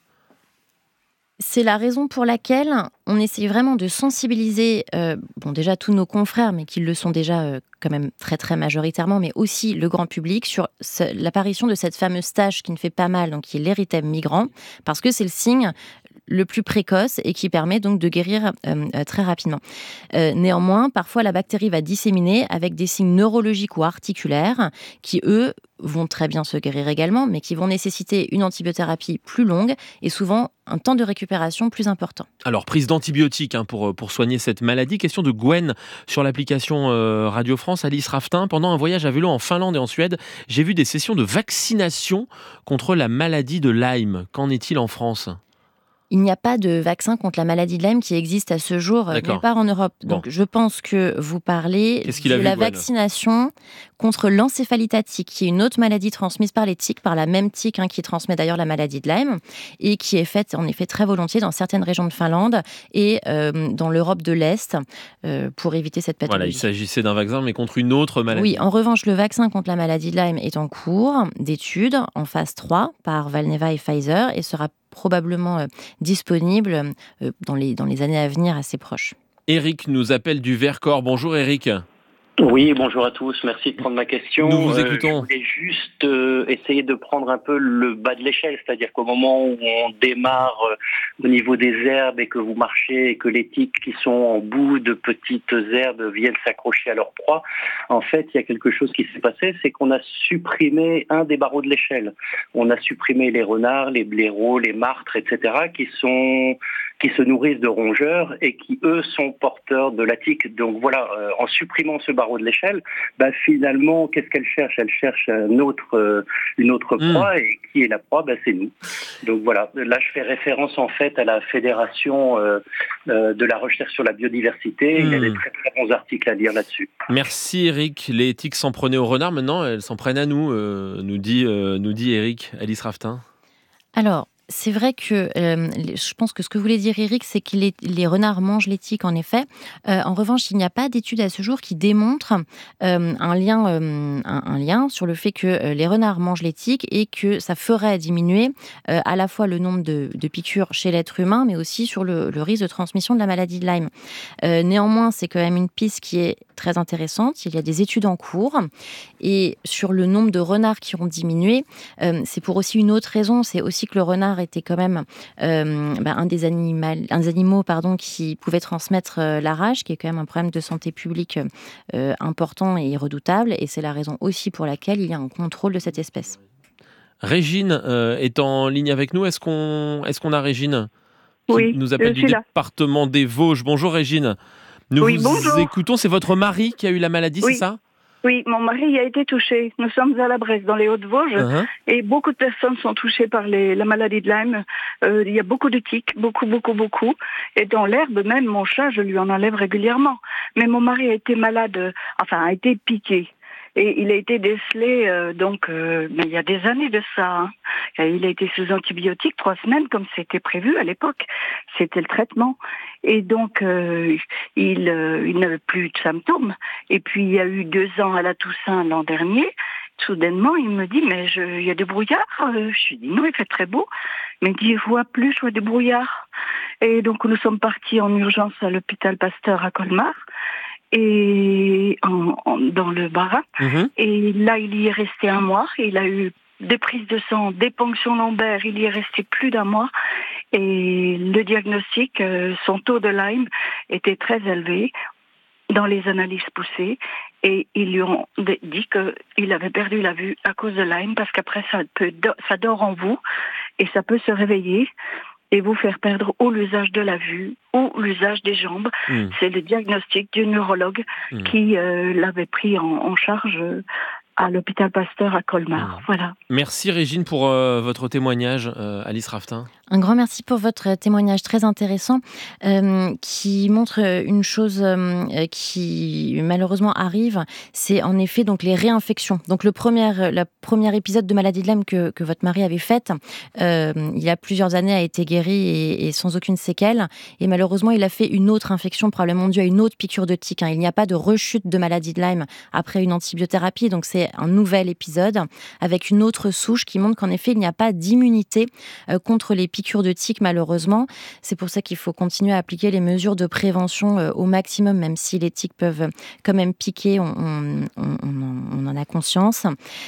C'est la raison pour laquelle on essaie vraiment de sensibiliser déjà tous nos confrères, mais qui le sont déjà quand même très très majoritairement, mais aussi le grand public sur l'apparition de cette fameuse tache qui ne fait pas mal, donc qui est l'érythème migrant, parce que c'est le signe le plus précoce et qui permet donc de guérir très rapidement. Néanmoins, parfois la bactérie va disséminer avec des signes neurologiques ou articulaires qui, eux, vont très bien se guérir également, mais qui vont nécessiter une antibiothérapie plus longue et souvent un temps de récupération plus important. Alors, prise d'antibiotiques pour soigner cette maladie. Question de Gwen sur l'application Radio France. Alice Raftin, pendant un voyage à vélo en Finlande et en Suède, j'ai vu des sessions de vaccination contre la maladie de Lyme. Qu'en est-il en France ? Il n'y a pas de vaccin contre la maladie de Lyme qui existe à ce jour nulle part en Europe. Donc, je pense que vous parlez de la vaccination contre l'encéphalite à tique, qui est une autre maladie transmise par les tiques, par la même tique qui transmet d'ailleurs la maladie de Lyme, et qui est faite en effet très volontiers dans certaines régions de Finlande et dans l'Europe de l'Est pour éviter cette pathologie. Voilà, il s'agissait d'un vaccin, mais contre une autre maladie. Oui, en revanche, le vaccin contre la maladie de Lyme est en cours d'études en phase 3 par Valneva et Pfizer et sera probablement disponible dans les années à venir assez proches. Éric nous appelle du Vercors. Bonjour Éric. Oui, bonjour à tous. Merci de prendre ma question. Nous vous écoutons. Je voulais juste essayer de prendre un peu le bas de l'échelle, c'est-à-dire qu'au moment où on démarre au niveau des herbes et que vous marchez et que les tiques qui sont en bout de petites herbes viennent s'accrocher à leur proie, en fait, il y a quelque chose qui s'est passé, c'est qu'on a supprimé un des barreaux de l'échelle. On a supprimé les renards, les blaireaux, les martres, etc., qui se nourrissent de rongeurs et qui, eux, sont porteurs de la tique. Donc voilà, en supprimant ce barreau de l'échelle, finalement, qu'est-ce qu'elle cherche ? Elle cherche une autre proie, et qui est la proie ? C'est nous. Donc voilà, là je fais référence en fait à la Fédération de la recherche sur la biodiversité. Il y a des très très bons articles à lire là-dessus. Merci Éric. Les tiques s'en prenaient aux renards, maintenant elles s'en prennent à nous, nous dit Éric. Alice Raftin. Alors, c'est vrai que je pense que ce que voulait dire Éric, c'est que les renards mangent les tiques, en effet. En revanche, il n'y a pas d'études à ce jour qui démontrent un lien sur le fait que les renards mangent les tiques et que ça ferait diminuer à la fois le nombre de piqûres chez l'être humain, mais aussi sur le risque de transmission de la maladie de Lyme. Néanmoins, c'est quand même une piste qui est très intéressante. Il y a des études en cours. Et sur le nombre de renards qui ont diminué, c'est pour aussi une autre raison. C'est aussi que le renard était quand même un des animaux qui pouvait transmettre la rage, qui est quand même un problème de santé publique important et redoutable. Et c'est la raison aussi pour laquelle il y a un contrôle de cette espèce. Régine est en ligne avec nous. Est-ce qu'on a Régine qui nous appelle du département des Vosges. Bonjour Régine. Nous vous écoutons. C'est votre mari qui a eu la maladie, c'est ça ? Oui, mon mari a été touché. Nous sommes à la Bresse, dans les Hauts-de-Vosges, et beaucoup de personnes sont touchées par la maladie de Lyme. Il y a beaucoup de tiques, beaucoup. Et dans l'herbe, même mon chat, je lui en enlève régulièrement. Mais mon mari a été malade, a été piqué. Et il a été décelé, mais il y a des années de ça. Il a été sous antibiotiques 3 semaines, comme c'était prévu à l'époque. C'était le traitement. Et donc, il n'avait plus de symptômes. Et puis, il y a eu 2 ans à la Toussaint l'an dernier. Soudainement, il me dit, mais il y a des brouillards. Je lui dis, non, il fait très beau. Mais il dit, je vois des brouillards. Et donc, nous sommes partis en urgence à l'hôpital Pasteur à Colmar. Et dans le Bas-Rhin. Et là, il y est resté 1 mois. Il a eu des prises de sang, des ponctions lombaires. Il y est resté plus d'1 mois. Et le diagnostic, son taux de Lyme était très élevé dans les analyses poussées. Et ils lui ont dit qu'il avait perdu la vue à cause de Lyme, parce qu'après, ça dort en vous et ça peut se réveiller. et vous faire perdre ou l'usage de la vue ou l'usage des jambes. C'est le diagnostic du neurologue qui l'avait pris en charge à l'hôpital Pasteur à Colmar. Voilà. Merci Régine pour votre témoignage, Alice Raftin. Un grand merci pour votre témoignage très intéressant qui montre une chose qui malheureusement arrive, c'est en effet donc les réinfections. Donc le premier épisode de maladie de Lyme que votre mari avait fait, il y a plusieurs années, a été guéri et sans aucune séquelle. Et malheureusement, il a fait une autre infection, probablement due à une autre piqûre de tique. Il n'y a pas de rechute de maladie de Lyme après une antibiothérapie. Donc c'est un nouvel épisode avec une autre souche qui montre qu'en effet, il n'y a pas d'immunité contre les piqûres de tique, malheureusement. C'est pour ça qu'il faut continuer à appliquer les mesures de prévention au maximum, même si les tiques peuvent quand même piquer, on en a conscience.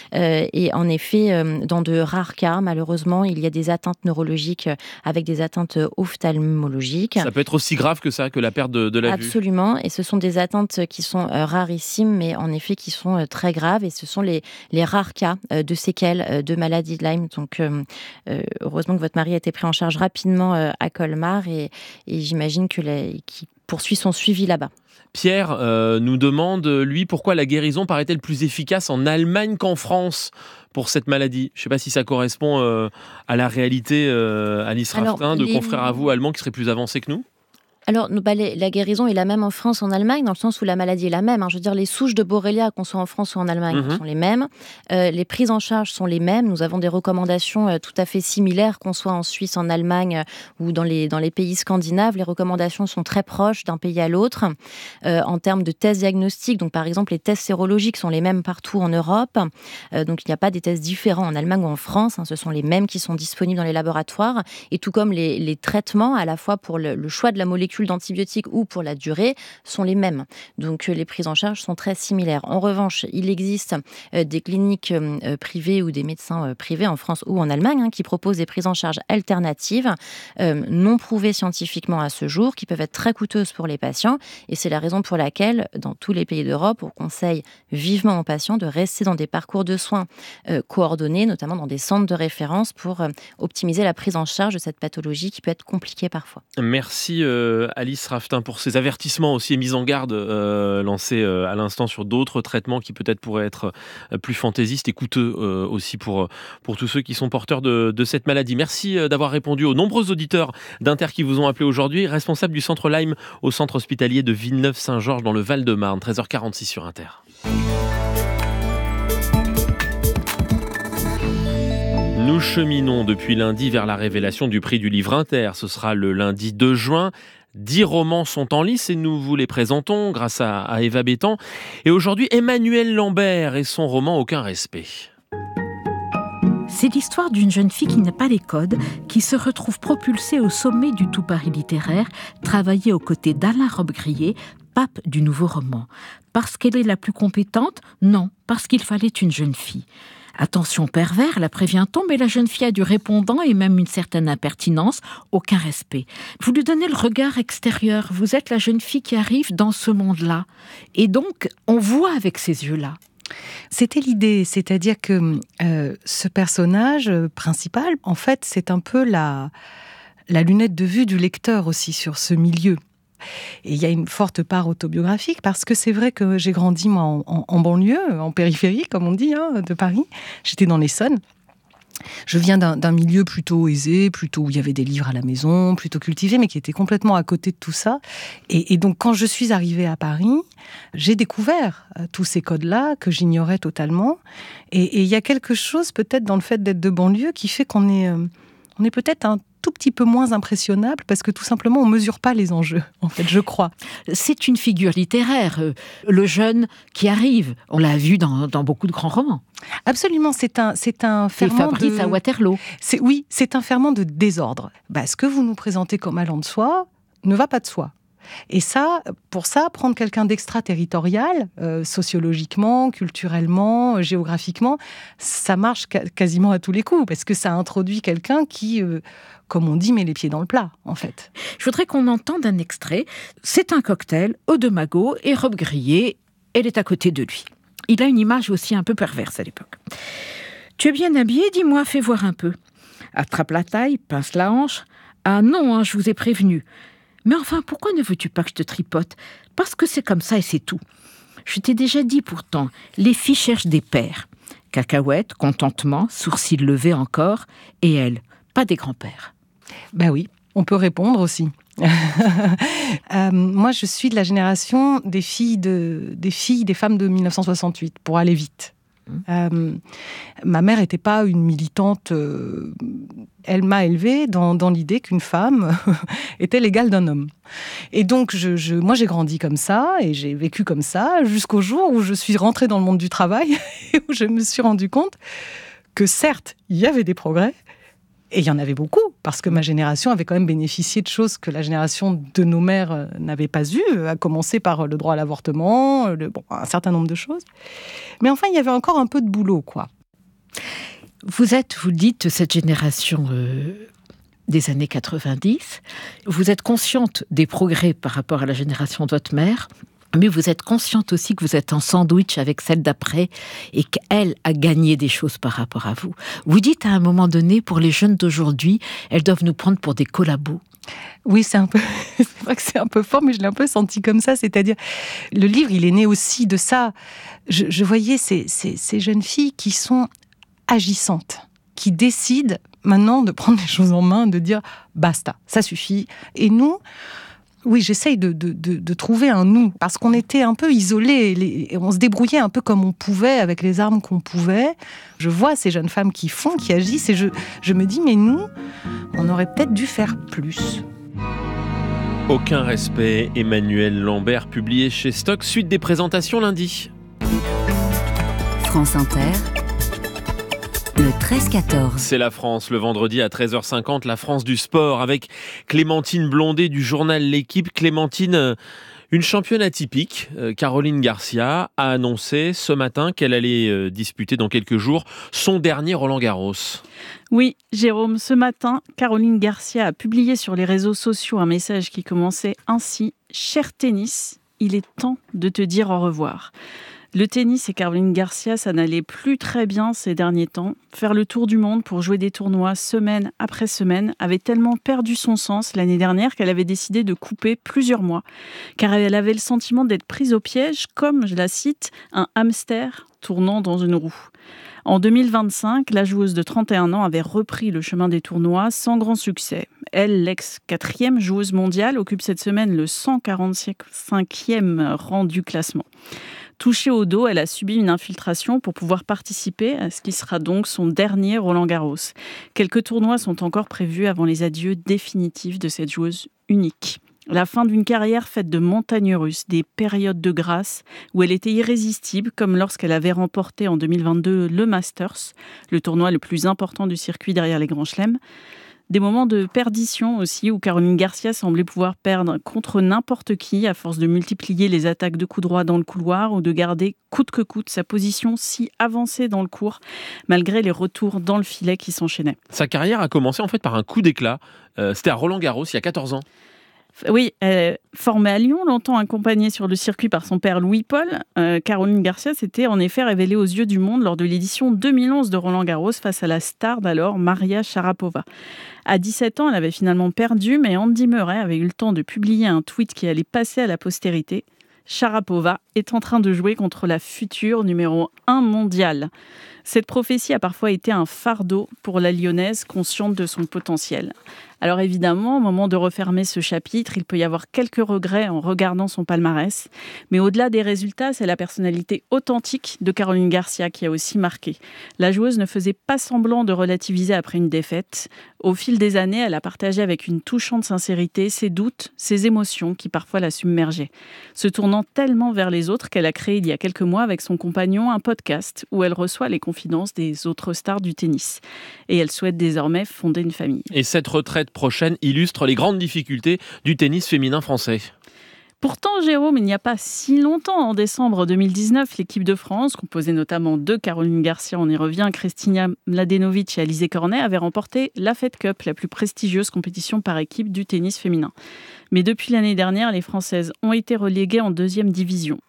Et en effet, dans de rares cas, malheureusement, il y a des atteintes neurologiques avec des atteintes ophtalmologiques. Ça peut être aussi grave que ça, que la perte de la vue. Absolument, et ce sont des atteintes qui sont rarissimes, mais en effet qui sont très graves, et ce sont les rares cas de séquelles de maladie de Lyme. Donc, heureusement que votre mari a été pris en charge rapidement à Colmar, et j'imagine qu'il poursuit son suivi là-bas. Pierre nous demande, lui, pourquoi la guérison paraît-elle plus efficace en Allemagne qu'en France pour cette maladie. Je ne sais pas si ça correspond à la réalité, Alice Raftin, de confrères à vous allemands qui seraient plus avancés que nous. Alors, la guérison est la même en France, en Allemagne, dans le sens où la maladie est la même. Je veux dire, les souches de Borrelia, qu'on soit en France ou en Allemagne, sont les mêmes. Les prises en charge sont les mêmes. Nous avons des recommandations tout à fait similaires, qu'on soit en Suisse, en Allemagne ou dans les pays scandinaves. Les recommandations sont très proches d'un pays à l'autre. En termes de tests diagnostiques, donc par exemple, les tests sérologiques sont les mêmes partout en Europe. Donc, il n'y a pas des tests différents en Allemagne ou en France. Ce sont les mêmes qui sont disponibles dans les laboratoires. Et tout comme les traitements, à la fois pour le choix de la molécule d'antibiotiques ou pour la durée, sont les mêmes. Donc les prises en charge sont très similaires. En revanche, il existe des cliniques privées ou des médecins privés en France ou en Allemagne qui proposent des prises en charge alternatives, non prouvées scientifiquement à ce jour, qui peuvent être très coûteuses pour les patients. Et c'est la raison pour laquelle, dans tous les pays d'Europe, on conseille vivement aux patients de rester dans des parcours de soins coordonnés, notamment dans des centres de référence, pour optimiser la prise en charge de cette pathologie qui peut être compliquée parfois. Merci Alice Raftin pour ces avertissements aussi et mises en garde lancés à l'instant sur d'autres traitements qui peut-être pourraient être plus fantaisistes et coûteux aussi pour tous ceux qui sont porteurs de cette maladie. Merci d'avoir répondu aux nombreux auditeurs d'Inter qui vous ont appelé aujourd'hui. Responsable du centre Lyme au centre hospitalier de Villeneuve-Saint-Georges dans le Val-de-Marne, 13h46 sur Inter. Nous cheminons depuis lundi vers la révélation du prix du livre Inter. Ce sera le lundi 2 juin. 10 romans sont en lice et nous vous les présentons grâce à Eva Bétan. Et aujourd'hui, Emmanuel Lambert et son roman Aucun respect. C'est l'histoire d'une jeune fille qui n'a pas les codes, qui se retrouve propulsée au sommet du tout Paris littéraire, travailler aux côtés d'Alain Robbe-Grillet, pape du nouveau roman. Parce qu'elle est la plus compétente ? Non, parce qu'il fallait une jeune fille. Attention pervers, la prévient-on, mais la jeune fille a du répondant et même une certaine impertinence, aucun respect. Vous lui donnez le regard extérieur, vous êtes la jeune fille qui arrive dans ce monde-là. Et donc, on voit avec ces yeux-là. C'était l'idée, c'est-à-dire que ce personnage principal, en fait, c'est un peu la lunette de vue du lecteur aussi sur ce milieu. Et il y a une forte part autobiographique parce que c'est vrai que j'ai grandi moi en banlieue, en périphérie comme on dit, de Paris. J'étais dans l'Essonne. Je viens d'un milieu plutôt aisé, plutôt où il y avait des livres à la maison, plutôt cultivé, mais qui était complètement à côté de tout ça. Et donc quand je suis arrivée à Paris, j'ai découvert tous ces codes-là que j'ignorais totalement. Et il y a quelque chose peut-être dans le fait d'être de banlieue qui fait qu'on est peut-être un tout petit peu moins impressionnable parce que tout simplement on mesure pas les enjeux, en fait, je crois. C'est une figure littéraire, le jeune qui arrive. On l'a vu dans beaucoup de grands romans. Absolument, c'est un ferment Fabrice à Waterloo. C'est un ferment de désordre. Ce que vous nous présentez comme allant de soi ne va pas de soi. Et ça, pour ça, prendre quelqu'un d'extraterritorial, sociologiquement, culturellement, géographiquement, ça marche quasiment à tous les coups, parce que ça introduit quelqu'un qui, comme on dit, met les pieds dans le plat, en fait. Je voudrais qu'on entende un extrait. C'est un cocktail, eau de magot et Robbe-Grillet. Elle est à côté de lui. Il a une image aussi un peu perverse à l'époque. Tu es bien habillé, dis-moi, fais voir un peu. Attrape la taille, pince la hanche. Ah non, je vous ai prévenu. Mais enfin, pourquoi ne veux-tu pas que je te tripote ? Parce que c'est comme ça et c'est tout. Je t'ai déjà dit pourtant, les filles cherchent des pères. Cacahuète, contentement, sourcils levés encore, et elles, pas des grands-pères. Ben oui, on peut répondre aussi. Moi, je suis de la génération des femmes de 1968, pour aller vite. Ma mère n'était pas une militante. Elle m'a élevée dans l'idée qu'une femme était l'égale d'un homme. Et donc, moi, j'ai grandi comme ça et j'ai vécu comme ça jusqu'au jour où je suis rentrée dans le monde du travail et où je me suis rendu compte que certes, il y avait des progrès. Et il y en avait beaucoup, parce que ma génération avait quand même bénéficié de choses que la génération de nos mères n'avait pas eues, à commencer par le droit à l'avortement, un certain nombre de choses. Mais enfin, il y avait encore un peu de boulot, quoi. Vous dites, cette génération des années 90. Vous êtes consciente des progrès par rapport à la génération de votre mère, mais vous êtes consciente aussi que vous êtes en sandwich avec celle d'après et qu'elle a gagné des choses par rapport à vous. Vous dites à un moment donné, pour les jeunes d'aujourd'hui, elles doivent nous prendre pour des collabos. Oui, c'est vrai que c'est un peu fort, mais je l'ai un peu senti comme ça. C'est-à-dire, le livre, il est né aussi de ça. Je voyais ces jeunes filles qui sont agissantes, qui décident maintenant de prendre les choses en main, de dire « basta, ça suffit ». Et nous... Oui, j'essaye de trouver un nous, parce qu'on était un peu isolés, on se débrouillait un peu comme on pouvait, avec les armes qu'on pouvait. Je vois ces jeunes femmes qui agissent, et je me dis, mais nous, on aurait peut-être dû faire plus. Aucun respect, Emmanuel Lambert, publié chez Stock, suite des présentations lundi. France Inter, le 13-14. C'est la France, le vendredi à 13h50, la France du sport, avec Clémentine Blondet du journal L'Équipe. Clémentine, une championne atypique, Caroline Garcia, a annoncé ce matin qu'elle allait disputer dans quelques jours son dernier Roland-Garros. Oui, Jérôme, ce matin, Caroline Garcia a publié sur les réseaux sociaux un message qui commençait ainsi « Cher tennis, il est temps de te dire au revoir ». Le tennis et Caroline Garcia, ça n'allait plus très bien ces derniers temps. Faire le tour du monde pour jouer des tournois semaine après semaine avait tellement perdu son sens l'année dernière qu'elle avait décidé de couper plusieurs mois. Car elle avait le sentiment d'être prise au piège, comme, je la cite, un hamster tournant dans une roue. En 2025, la joueuse de 31 ans avait repris le chemin des tournois sans grand succès. Elle, l'ex-4e joueuse mondiale, occupe cette semaine le 145e rang du classement. Touchée au dos, elle a subi une infiltration pour pouvoir participer à ce qui sera donc son dernier Roland-Garros. Quelques tournois sont encore prévus avant les adieux définitifs de cette joueuse unique. La fin d'une carrière faite de montagnes russes, des périodes de grâce où elle était irrésistible, comme lorsqu'elle avait remporté en 2022 le Masters, le tournoi le plus important du circuit derrière les grands chelems. Des moments de perdition aussi, où Caroline Garcia semblait pouvoir perdre contre n'importe qui à force de multiplier les attaques de coups droits dans le couloir ou de garder coûte que coûte sa position si avancée dans le court, malgré les retours dans le filet qui s'enchaînaient. Sa carrière a commencé en fait par un coup d'éclat. C'était à Roland-Garros il y a 14 ans. Oui, formée à Lyon, longtemps accompagnée sur le circuit par son père Louis-Paul, Caroline Garcia s'était en effet révélée aux yeux du monde lors de l'édition 2011 de Roland-Garros face à la star d'alors, Maria Sharapova. À 17 ans, elle avait finalement perdu, mais Andy Murray avait eu le temps de publier un tweet qui allait passer à la postérité. Sharapova est en train de jouer contre la future numéro 1 mondiale. Cette prophétie a parfois été un fardeau pour la Lyonnaise, consciente de son potentiel. Alors évidemment, au moment de refermer ce chapitre, il peut y avoir quelques regrets en regardant son palmarès. Mais au-delà des résultats, c'est la personnalité authentique de Caroline Garcia qui a aussi marqué. La joueuse ne faisait pas semblant de relativiser après une défaite. Au fil des années, elle a partagé avec une touchante sincérité ses doutes, ses émotions qui parfois la submergeaient. Se tournant tellement vers les autres qu'elle a créé il y a quelques mois avec son compagnon un podcast où elle reçoit les confidences des autres stars du tennis. Et elle souhaite désormais fonder une famille. Et cette retraite prochaine illustre les grandes difficultés du tennis féminin français. Pourtant, Jérôme, il n'y a pas si longtemps, en décembre 2019, l'équipe de France, composée notamment de Caroline Garcia, on y revient, Kristina Mladenovic et Alizé Cornet, avait remporté la Fed Cup, la plus prestigieuse compétition par équipe du tennis féminin. Mais depuis l'année dernière, les Françaises ont été reléguées en 2e division.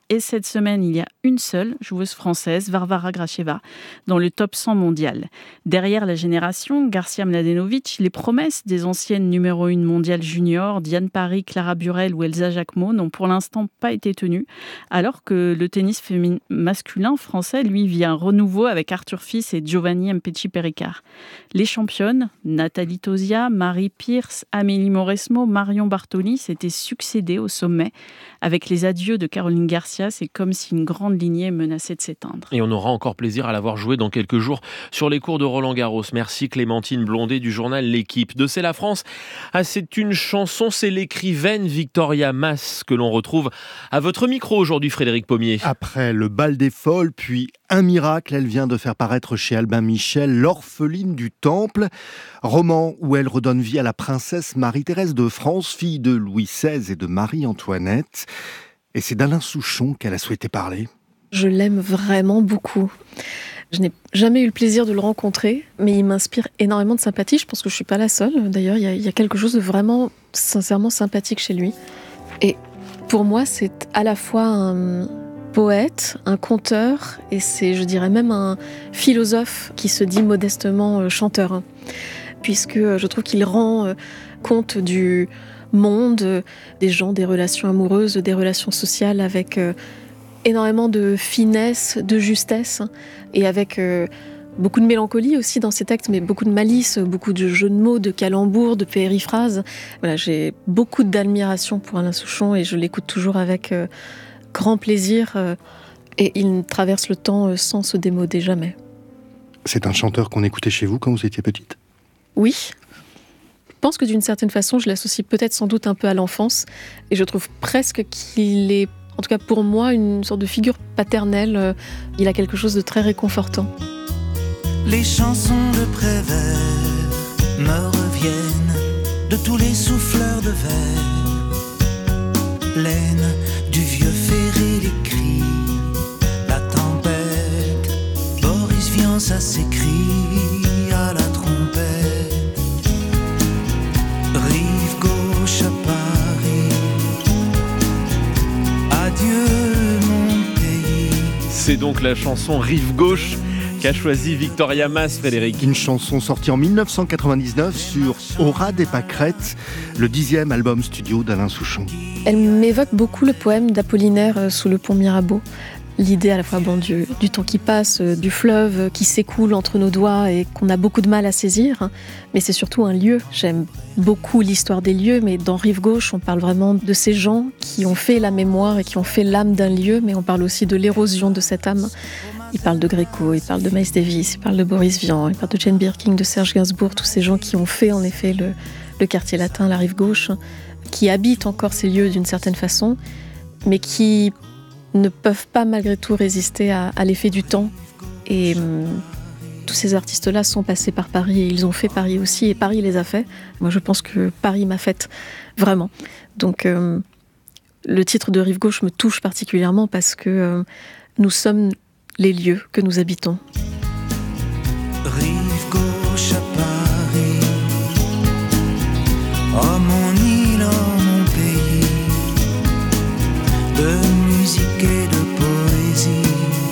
Et cette semaine, il y a une seule joueuse française, Varvara Gracheva, dans le top 100 mondial. Derrière la génération, Garcia Mladenovic, les promesses des anciennes numéro 1 mondiales junior, Diane Paris, Clara Burel ou Elsa Jacquemot, n'ont pour l'instant pas été tenues, alors que le tennis masculin français, lui, vit un renouveau avec Arthur Fils et Giovanni Mpetshi-Perricard. Les championnes, Nathalie Tauziat, Marie Pierce, Amélie Mauresmo, Marion Bartoli s'étaient succédées au sommet. Avec les adieux de Caroline Garcia, c'est comme si une grande lignée menaçait de s'éteindre. Et on aura encore plaisir à l'avoir joué dans quelques jours sur les cours de Roland-Garros. Merci Clémentine Blondet du journal L'Équipe. De C'est la France à C'est une chanson, c'est l'écrivaine Victoria Mass que l'on retrouve à votre micro aujourd'hui, Frédéric Pommier. Après le bal des folles, puis un miracle, elle vient de faire paraître chez Albin Michel L'Orpheline du Temple, roman où elle redonne vie à la princesse Marie-Thérèse de France, fille de Louis XVI et de Marie-Antoinette. Et c'est d'Alain Souchon qu'elle a souhaité parler. Je l'aime vraiment beaucoup. Je n'ai jamais eu le plaisir de le rencontrer, mais il m'inspire énormément de sympathie. Je pense que je ne suis pas la seule. D'ailleurs, il y a quelque chose de vraiment, sincèrement sympathique chez lui. Et pour moi, c'est à la fois un poète, un conteur, et c'est, je dirais même, un philosophe qui se dit modestement chanteur. Puisque je trouve qu'il rend compte du monde, des gens, des relations amoureuses, des relations sociales avec énormément de finesse, de justesse et avec beaucoup de mélancolie aussi dans ses textes, mais beaucoup de malice, beaucoup de jeux de mots, de calembours, de périphrases. Voilà, j'ai beaucoup d'admiration pour Alain Souchon et je l'écoute toujours avec grand plaisir et il traverse le temps sans se démoder jamais. C'est un chanteur qu'on écoutait chez vous quand vous étiez petite ? Oui. Je pense que d'une certaine façon, je l'associe peut-être sans doute un peu à l'enfance. Et je trouve presque qu'il est, en tout cas pour moi, une sorte de figure paternelle. Il a quelque chose de très réconfortant. Les chansons de Prévert me reviennent de tous les souffleurs de verre. Laine du vieux ferré, les cris, la tempête. Boris Vian, ça s'écrit à la trompette. Rive gauche à Paris, adieu mon pays. C'est donc la chanson Rive gauche qu'a choisi Victoria Mass, Frédéric. Une chanson sortie en 1999 sur Aura des Pâquerettes, le 10e album studio d'Alain Souchon. Elle m'évoque beaucoup le poème d'Apollinaire sous le pont Mirabeau. L'idée à la fois du temps qui passe, du fleuve qui s'écoule entre nos doigts et qu'on a beaucoup de mal à saisir. Mais c'est surtout un lieu. J'aime beaucoup l'histoire des lieux, mais dans Rive gauche, on parle vraiment de ces gens qui ont fait la mémoire et qui ont fait l'âme d'un lieu, mais on parle aussi de l'érosion de cette âme. Il parle de Gréco, il parle de Miles Davis, il parle de Boris Vian, il parle de Jane Birkin, de Serge Gainsbourg, tous ces gens qui ont fait en effet le quartier latin, la Rive gauche, qui habitent encore ces lieux d'une certaine façon, mais qui ne peuvent pas malgré tout résister à l'effet du temps. Et tous ces artistes-là sont passés par Paris et ils ont fait Paris aussi, et Paris les a fait. Moi je pense que Paris m'a faite, vraiment. Donc le titre de Rive gauche me touche particulièrement parce que nous sommes les lieux que nous habitons. Rive gauche à Paris, oh mon île, oh mon pays, de musique et de poésie,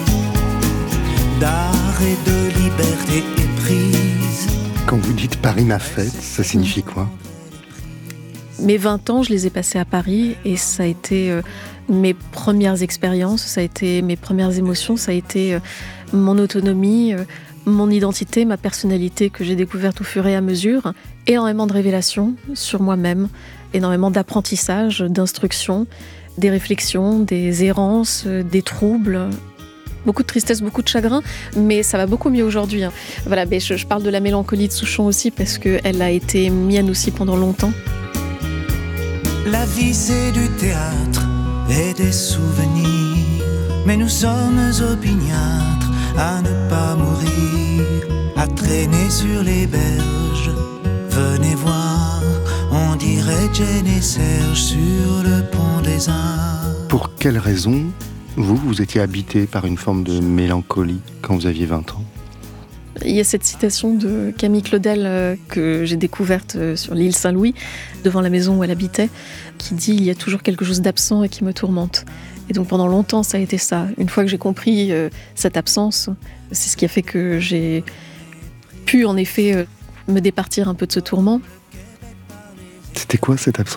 d'art et de liberté éprise. Quand vous dites Paris m'a faite, ça signifie quoi ? Mes 20 ans, je les ai passés à Paris et ça a été mes premières expériences, ça a été mes premières émotions, ça a été mon autonomie, mon identité, ma personnalité que j'ai découverte au fur et à mesure. Énormément de révélations sur moi-même, énormément d'apprentissage, d'instruction, des réflexions, des errances, des troubles. Beaucoup de tristesse, beaucoup de chagrin, mais ça va beaucoup mieux aujourd'hui. Voilà, mais je parle de la mélancolie de Souchon aussi parce qu'elle a été mienne aussi pendant longtemps. La vie c'est du théâtre et des souvenirs, mais nous sommes opiniâtres à ne pas mourir, à traîner sur les berges. Venez voir, on dirait Jane et Serge sur le pont des Arts. Pour quelle raison vous étiez habité par une forme de mélancolie quand vous aviez 20 ans ? Il y a cette citation de Camille Claudel que j'ai découverte sur l'île Saint-Louis, devant la maison où elle habitait, qui dit « Il y a toujours quelque chose d'absent et qui me tourmente ». Et donc pendant longtemps, ça a été ça. Une fois que j'ai compris cette absence, c'est ce qui a fait que j'ai pu en effet me départir un peu de ce tourment. C'était quoi cette absence ?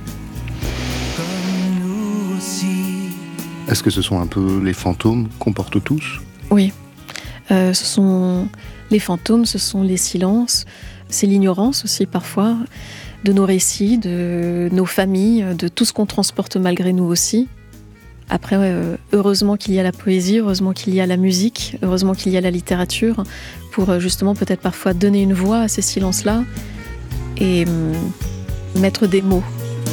Est-ce que ce sont un peu les fantômes qu'on porte tous ? Oui, ce sont les fantômes, ce sont les silences, c'est l'ignorance aussi parfois de nos récits, de nos familles, de tout ce qu'on transporte malgré nous aussi. Après, heureusement qu'il y a la poésie, heureusement qu'il y a la musique, heureusement qu'il y a la littérature pour justement peut-être parfois donner une voix à ces silences-là et mettre des mots.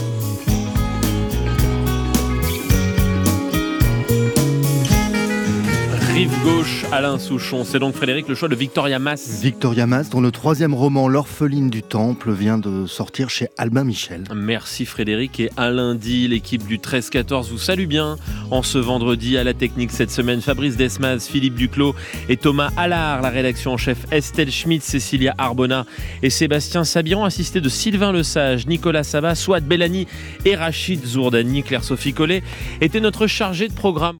Rive gauche, Alain Souchon. C'est donc Frédéric le choix de Victoria Mass. Victoria Mass, dont le 3e roman, L'orpheline du Temple, vient de sortir chez Albin Michel. Merci Frédéric. Et à lundi, l'équipe du 13-14 vous salue bien. En ce vendredi, à la technique cette semaine, Fabrice Desmaz, Philippe Duclos et Thomas Allard. La rédaction en chef Estelle Schmitt, Cécilia Arbona et Sébastien Sabiran, assistés de Sylvain Lesage, Nicolas Sabat, Souad Bellani et Rachid Zourdani. Claire-Sophie Collet était notre chargée de programme.